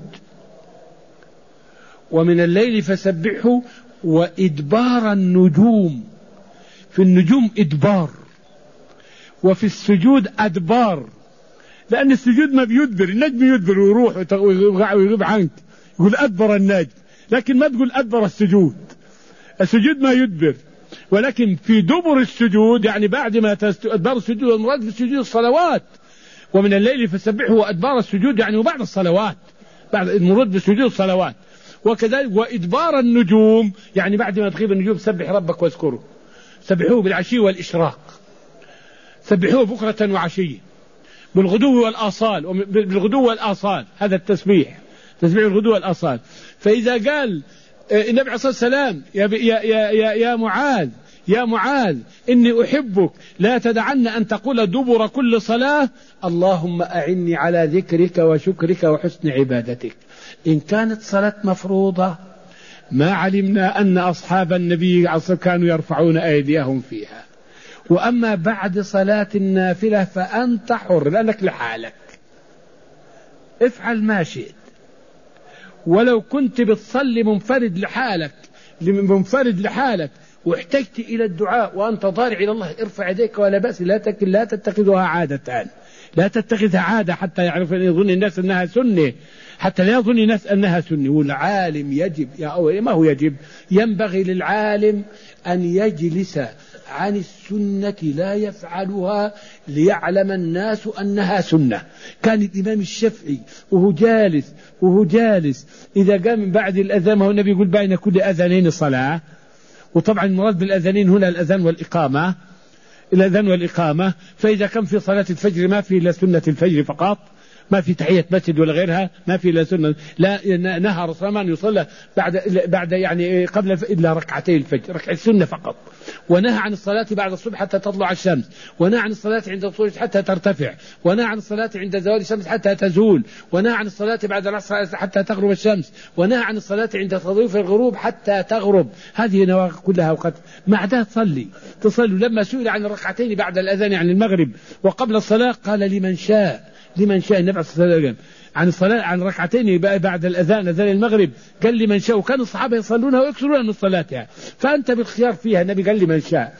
ومن الليل فسبحه وإدبار النجوم. في النجوم إدبار وفي السجود أدبار، لأن السجود ما بيدبر، النجم يدبر ويروح ويغيب عنك، يقول أدبر النجم، لكن ما تقول أدبر السجود. السجود ما يدبر، ولكن في دبر السجود يعني بعد ما أدبار السجود والمراد في السجود الصلوات. ومن الليل فسبحه وأدبار السجود يعني وبعد الصلوات، بعد المراد بالسجود الصلوات. وكذلك وإدبار النجوم يعني بعد ما تغيب النجوم سبح ربك واذكره. سبحوه بالعشي والإشراق، سبحوه بكرة وعشية بالغدو والآصال، بالغدو والآصال هذا التسبيح، تسبيح الغدو والآصال. فإذا قال النبي عليه الصلاة والسلام يا, يا, يا, يا معاذ يا معاذ إني أحبك لا تدعن أن تقول دبر كل صلاة اللهم أعني على ذكرك وشكرك وحسن عبادتك. إن كانت صلاة مفروضة ما علمنا أن أصحاب النبي كانوا يرفعون أيديهم فيها، وأما بعد صلاة النافلة فأنت حر لأنك لحالك، افعل ما شئت. ولو كنت بتصلي منفرد لحالك منفرد لحالك واحتجت إلى الدعاء وأنت ضارع إلى الله ارفع يديك ولا بأس، لا تكن لا تتخذها عادة، لا تتخذها عادة حتى يعرف أن يظن الناس أنها سنة، حتى لا يظن الناس أنها سنة. والعالم يجب يا أول ما هو يجب ينبغي للعالم أن يجلس عن السنة لا يفعلها ليعلم الناس أنها سنة. كان الإمام الشافعي وهو جالس وهو جالس إذا قام من بعد الأذان، هو النبي يقول بين كل أذانين صلاة، وطبعا المراد بالأذانين هنا الأذان والإقامة، الأذان والإقامة. فإذا كان في صلاة الفجر ما في إلا سنة الفجر فقط، ما في تحية مسجد ولا غيرها، ما في إلا سنة، لا نهى رسول الله أن يصلى بعد بعد يعني قبل إلا ركعتي الفجر، ركعة السنة فقط. ونهى عن الصلاة بعد الصبح حتى تطلع الشمس، ونهى عن الصلاة عند الصبح حتى ترتفع، ونهى عن الصلاة عند زوال الشمس حتى تزول، ونهى عن الصلاة بعد العصر حتى تغرب الشمس، ونهى عن الصلاة عند تضيف الغروب حتى تغرب. هذه نواقض كلها وقت ما عدا تصلي تصلي. لما سئل عن الركعتين بعد الأذان عن المغرب وقبل الصلاة قال لمن شاء لمن شاء. النبي صلى الله عليه وسلم عن الصلاة عن ركعتين بعد الأذان أذان المغرب قال لمن شاء، وكان الصحابة يصلونها ويكثرون من صلاتها، فأنت بالخيار فيها. النبي قال لمن شاء.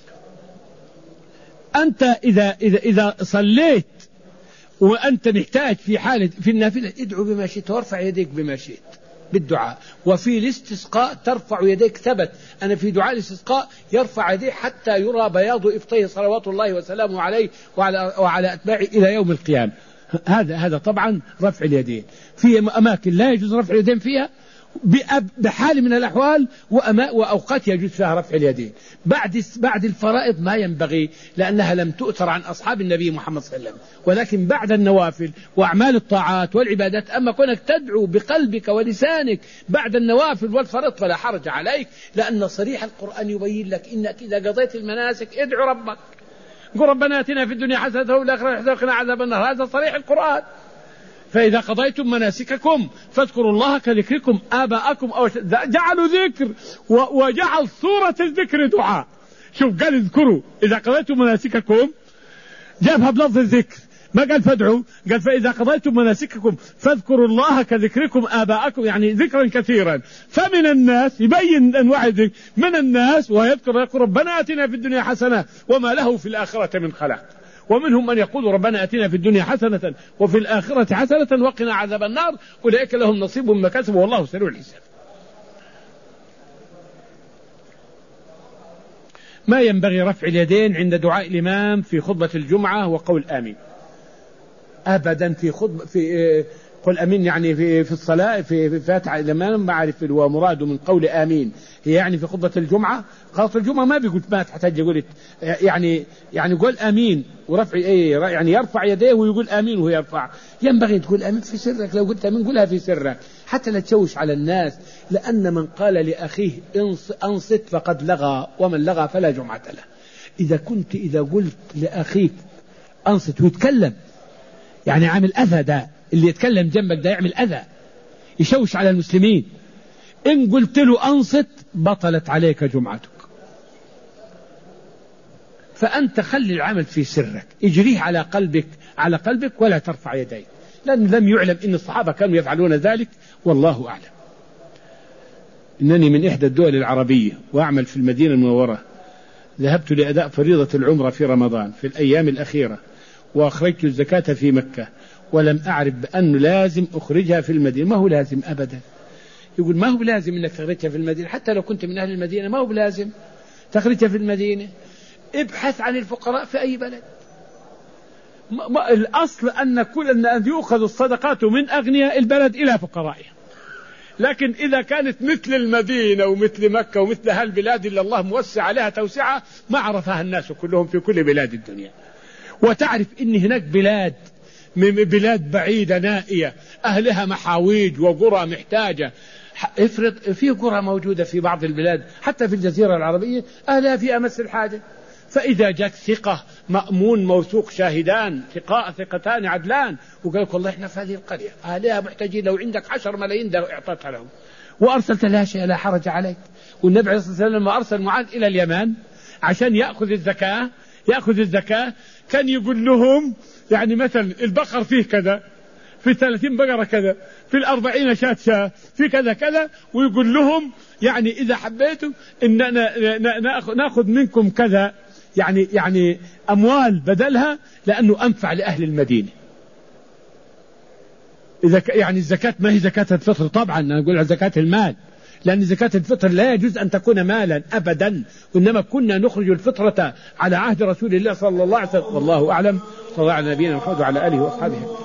أنت إذا إذا إذا صليت وأنت محتاج في حالة في النافلة ادعو بما شئت وارفع يديك بما شئت بالدعاء. وفي الاستسقاء ترفع يديك، ثبت أنا في دعاء الاستسقاء يرفع يديه حتى يرى بياض إبطيه صلوات الله وسلامه عليه وعلى, وعلى أتباعه إلى يوم القيامة. هذا هذا طبعا رفع اليدين. في أماكن لا يجوز رفع اليدين فيها بحال من الأحوال، وأوقات يجوز فيها رفع اليدين. بعد بعد الفرائض ما ينبغي، لأنها لم تؤثر عن أصحاب النبي محمد صلى الله عليه وسلم. ولكن بعد النوافل وأعمال الطاعات والعبادات، أما كونك تدعو بقلبك ولسانك بعد النوافل والفرائض فلا حرج عليك، لأن صريح القرآن يبين لك إنك إذا قضيت المناسك ادعو ربك، قل ربنا آتنا في الدنيا حسنة وفي الآخرة حسنة وقنا عذاب النار. هذا صريح القرآن. فإذا قضيتم مناسككم فاذكروا الله كذكركم آباءكم أو جعلوا ذكر وجعل صورة الذكر دعاء. شوف قال اذكروا، إذا قضيتم مناسككم جابها بلفظ الذكر، ما قال فادعوا، قال فإذا قضيتم مناسككم فاذكروا الله كذكركم آباءكم، يعني ذكرا كثيرا. فمن الناس يبين أنواع الذكر، من الناس ويذكر يقول ربنا آتنا في الدنيا حسنة وما له في الآخرة من خلاق. ومنهم من يقول ربنا آتنا في الدنيا حسنة وفي الآخرة حسنة وقنا عذاب النار، أولئك لهم نصيب مما كسبوا والله سريع الحساب. ما ينبغي رفع اليدين عند دعاء الإمام في خطبة الجمعة وقول آمين أبدا. في خطبة في قل آمين يعني في في الصلاة في فاتحة الإمام ما أعرف هو مراده من قول آمين هي يعني في خطبة الجمعة. خطبة الجمعة ما بيقول ما تحتاج يقول يعني يعني يقول آمين ورفع إيه يعني يرفع يديه ويقول آمين وهو يرفع. ينبغي تقول آمين في سرك، لو قلت آمين قولها في سرك حتى لا تشوش على الناس، لأن من قال لأخيه أنصت فقد لغى ومن لغى فلا جمعة له. إذا كنت إذا قلت لأخيك أنصت ويتكلم يعني عامل أذى، ده اللي يتكلم جنبك ده يعمل أذى يشوش على المسلمين. إن قلت له أنصت بطلت عليك جمعتك. فأنت خلي العمل في سرك، اجريه على قلبك على قلبك ولا ترفع يديك، لأن لم يعلم إن الصحابة كانوا يفعلون ذلك والله أعلم. إنني من إحدى الدول العربية وأعمل في المدينة المنورة، ذهبت لأداء فريضة العمرة في رمضان في الأيام الأخيرة، وأخرجت الزكاة في مكة، ولم أعرف بأنه لازم أخرجها في المدينة. ما هو لازم أبدا. يقول ما هو لازم أنك تخرجها في المدينة، حتى لو كنت من أهل المدينة ما هو لازم تخرجها في المدينة. ابحث عن الفقراء في أي بلد. ما ما الأصل أن كل أن يؤخذ الصدقات من أغنياء البلد إلى فقرائها. لكن إذا كانت مثل المدينة ومثل مكة ومثل هالبلاد اللي الله موسع عليها توسعة ما عرفها الناس كلهم في كل بلاد الدنيا. وتعرف إن هناك بلاد من بلاد بعيدة نائية أهلها محاويج وقرى محتاجة. افرض في قرى موجودة في بعض البلاد حتى في الجزيرة العربية أهلها في أمس الحاجة، فإذا جاءت ثقة مأمون موثوق شاهدان ثقاء ثقتان عدلان وقال لك والله إحنا في هذه القرية أهلها محتاجين، لو عندك عشر ملايين ده اعطتها لهم وأرسلت لها شيء لا حرج عليك. والنبي عليه الصلاة والسلام لما أرسل معاذ إلى اليمن عشان يأخذ الزكاة يأخذ الزكاة كان يقول لهم يعني مثلا البقر فيه كذا، في ثلاثين بقرة كذا، في الأربعين شاة شاة، في كذا كذا، ويقول لهم يعني إذا حبيتوا إن نأخذ منكم كذا يعني يعني أموال بدلها، لأنه أنفع لأهل المدينة. إذا يعني الزكاة ما هي زكاة الفطر طبعا، أنا أقول زكاة المال، لأن زكاة الفطر لا يجوز أن تكون مالا أبدا، وإنما كنا نخرج الفطرة على عهد رسول الله صلى الله عليه وسلم. والله أعلم. صلى الله على نبينا محمد وعلى آله وأصحابه.